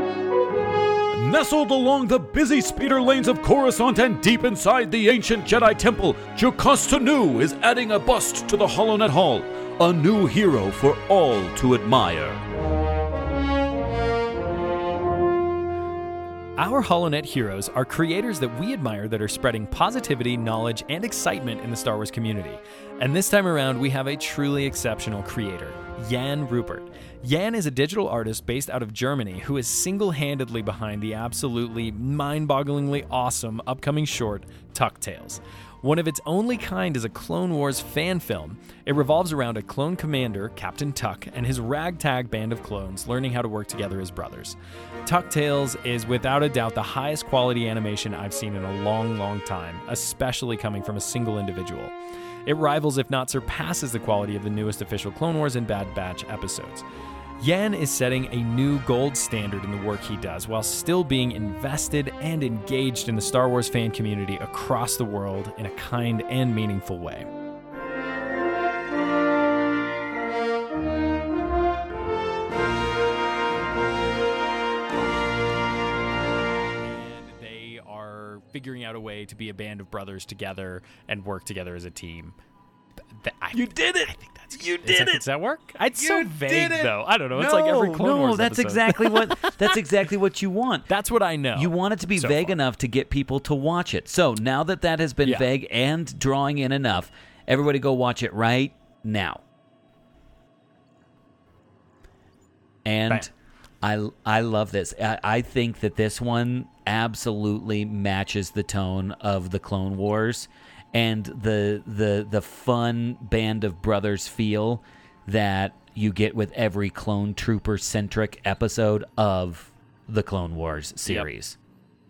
E: Nestled along the busy speeder lanes of Coruscant and deep inside the ancient Jedi Temple, Jocasta Nu is adding a bust to the HoloNet Hall, a new hero for all to admire.
D: Our HoloNet heroes are creators that we admire that are spreading positivity, knowledge, and excitement in the Star Wars community. And this time around, we have a truly exceptional creator, Jan Rupert. Jan is a digital artist based out of Germany who is single-handedly behind the absolutely mind-bogglingly awesome upcoming short, Tuck Tales. One of its only kind is a Clone Wars fan film. It revolves around a clone commander, Captain Tuck, and his ragtag band of clones learning how to work together as brothers. Tuck Tales is without a doubt the highest quality animation I've seen in a long, long time, especially coming from a single individual. It rivals, if not surpasses, the quality of the newest official Clone Wars and Bad Batch episodes. Jan is setting a new gold standard in the work he does while still being invested and engaged in the Star Wars fan community across the world in a kind and meaningful way. And they are figuring out a way to be a band of brothers together and work together as a team. Th- I,
C: You did it.
D: I think that's
C: You
D: is
C: did
D: that,
C: it.
D: Does that work? It's
C: You
D: so vague,
C: did it.
D: though. I don't know. It's
C: no,
D: like every Clone
C: no,
D: Wars
C: that's
D: episode.
C: exactly what that's exactly what you want.
D: That's what I know.
C: You want it to be
D: so
C: vague
D: far.
C: enough to get people to watch it. So now that that has been
D: Yeah.
C: vague and drawing in enough, everybody go watch it right now. And
D: Bam.
C: I I love this. I, I think that this one absolutely matches the tone of the Clone Wars and the the the fun band of brothers feel that you get with every clone trooper centric episode of the Clone Wars series.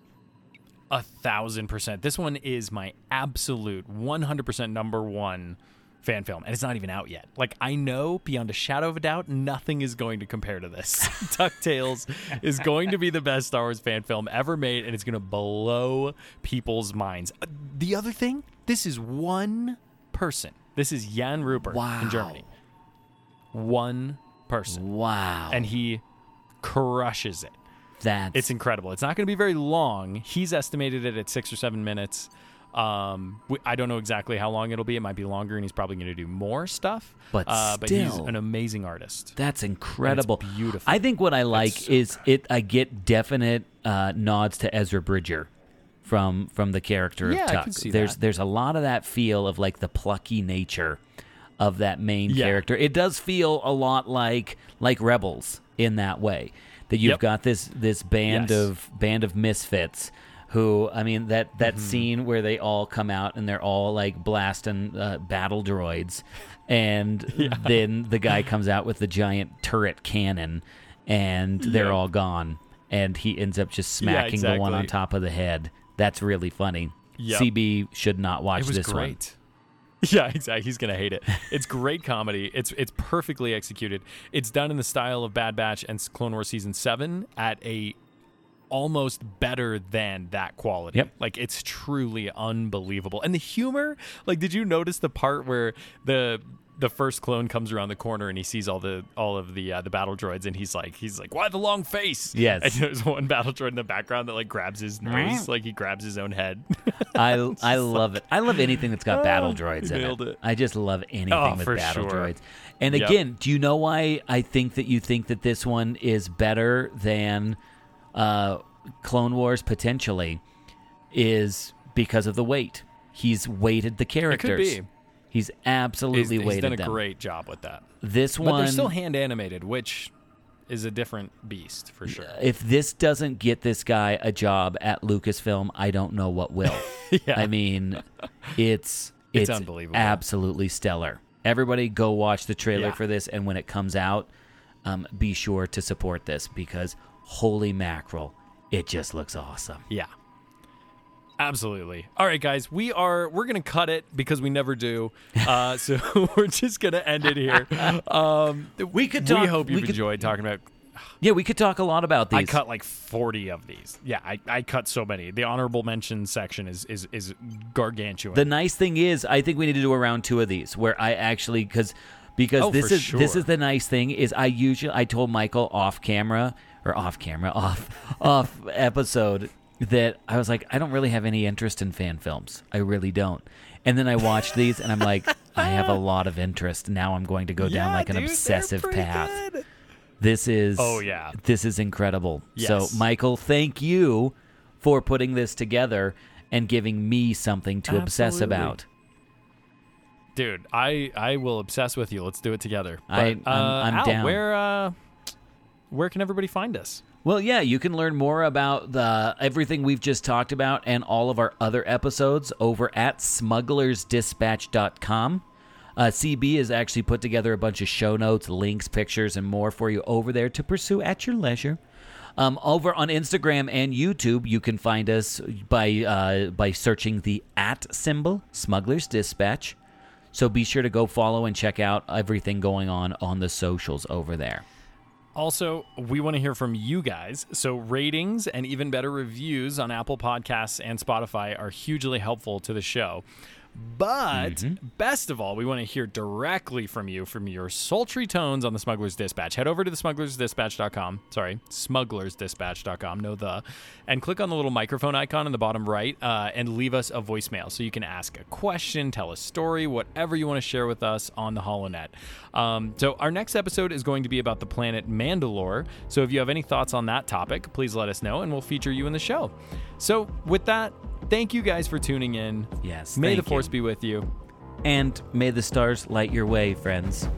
D: A thousand percent. This one is my absolute one hundred percent number one fan film, and it's not even out yet. Like, I know beyond a shadow of a doubt, nothing is going to compare to this. DuckTales is going to be the best Star Wars fan film ever made, and it's going to blow people's minds. Uh, The other thing, this is one person. This is Jan Rupert
C: Wow.
D: in Germany. One person.
C: Wow.
D: And he crushes it.
C: that's
D: It's incredible. It's not going to be very long. He's estimated it at six or seven minutes. Um, we, I don't know exactly how long it'll be. It might be longer, and he's probably going to do more stuff.
C: But
D: uh, but he's
C: still.
D: an amazing artist.
C: That's incredible.
D: And it's beautiful.
C: I think what I like
D: so
C: is it. I get definite uh, nods to Ezra Bridger from from the character
D: Yeah,
C: of
D: I
C: Tuck.
D: can see
C: there's
D: that.
C: there's a lot of that feel of like the plucky nature of that main
D: Yeah.
C: character. It does feel a lot like like Rebels in that way. That you've
D: Yep.
C: got this this band
D: Yes.
C: of band of misfits. Who I mean that that
D: Mm-hmm.
C: scene where they all come out and they're all like blasting uh, battle droids, and then the guy comes out with the giant turret cannon, and they're
D: Yep.
C: all gone, and he ends up just smacking the one on
D: exactly.
C: top of the head. That's really funny.
D: Yep.
C: C B should not watch
D: It was
C: this one.
D: great. Yeah, exactly. He's gonna hate it. It's great comedy. It's it's perfectly executed. It's done in the style of Bad Batch and Clone Wars season seven at a almost better than that quality.
C: Yep.
D: Like, it's truly unbelievable. And the humor, like, did you notice the part where the the first clone comes around the corner and he sees all the all of the uh, the battle droids, and he's like he's like, why the long face?
C: Yes.
D: And there's one battle droid in the background that like grabs his nose, like he grabs his own head.
C: I I love it. I love anything that's got battle droids
D: you
C: in
D: nailed
C: it.
D: it.
C: I just love anything
D: Oh,
C: with
D: for
C: battle
D: sure.
C: droids. And
D: Yep.
C: again, do you know why I think that you think that this one is better than uh, Clone Wars potentially? Is because of the weight. He's weighted the characters.
D: be.
C: He's
D: He's,
C: absolutely
D: he's
C: weighted
D: done a
C: them.
D: great job with that.
C: This
D: But
C: one,
D: they're still hand animated, which is a different beast for sure.
C: if this doesn't get this guy a job at Lucasfilm, I don't know what will.
D: Yeah.
C: I mean, it's
D: It's
C: it's,
D: unbelievable.
C: absolutely stellar. Everybody go watch the trailer
D: Yeah.
C: for this, and when it comes out, um, be sure to support this because holy mackerel, it just looks awesome.
D: Yeah. Absolutely. All right, guys, we are we're gonna cut it because we never do. Uh, so we're just gonna end it here. Um,
C: We could
D: we
C: talk-
D: hope
C: we
D: you've
C: could-
D: enjoyed talking about.
C: Yeah, we could talk a lot about these.
D: I cut like forty of these. Yeah, I, I cut so many. The honorable mention section is is is gargantuan.
C: The nice thing is, I think we need to do a round two of these where I actually because because
D: Oh,
C: this
D: for
C: is this
D: sure.
C: is the nice thing is I usually I told Michael off camera or off camera off off episode that I was like I don't really have any interest in fan films. I really don't. And then I watched these and I'm like I have a lot of interest. Now I'm going to go down
D: Yeah,
C: like an
D: dude, they're
C: obsessive
D: pretty
C: path.
D: good.
C: This is
D: Oh, yeah.
C: This is incredible.
D: Yes.
C: So, Michael, thank you for putting this together and giving me something to obsess
D: Absolutely.
C: about.
D: Dude, I, I will obsess with you. Let's do it together. But,
C: I- I'm-
D: uh,
C: I'm
D: Al,
C: down.
D: Where, uh, where can everybody find us?
C: Well, yeah, you can learn more about the everything we've just talked about and all of our other episodes over at smugglers dispatch dot com. Uh, C B has actually put together a bunch of show notes, links, pictures, and more for you over there to pursue at your leisure. Um, over on Instagram and YouTube, you can find us by uh, by searching the at symbol, Smugglers Dispatch. So be sure to go follow and check out everything going on on the socials over there.
D: Also, we want to hear from you guys. So ratings and even better reviews on Apple Podcasts and Spotify are hugely helpful to the show. But
C: Mm-hmm.
D: best of all, we want to hear directly from you, from your sultry tones on the Smugglers Dispatch. Head over to the smugglers dispatch dot com. Sorry, smugglers dispatch dot com. No the. And click on the little microphone icon in the bottom right uh, and leave us a voicemail. So you can ask a question, tell a story, whatever you want to share with us on the HoloNet. Um, so our next episode is going to be about the planet Mandalore. So if you have any thoughts on that topic, please let us know and we'll feature you in the show. So with that, thank you guys for tuning in.
C: Yes,
D: May the
C: thank
D: force
C: you.
D: be with you.
C: And may the stars light your way, friends.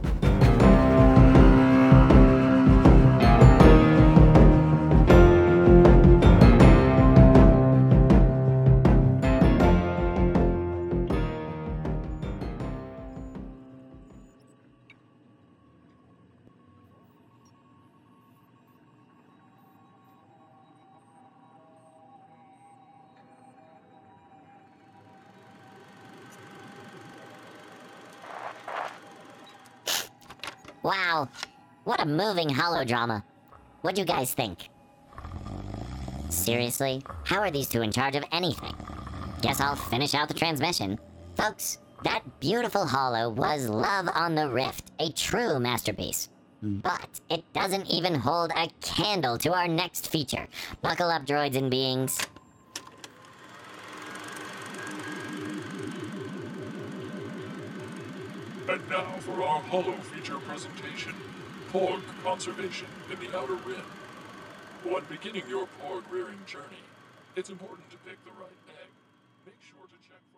B: Wow, what a moving holodrama. What'd you guys think? Seriously? How are these two in charge of anything? Guess I'll finish out the transmission. Folks, that beautiful holo was Love on the Rift, a true masterpiece. But it doesn't even hold a candle to our next feature. Buckle up, droids and beings.
E: And now for our Holo feature presentation, Porg Conservation in the Outer Rim. When beginning your porg rearing journey, it's important to pick the right egg. Make sure to check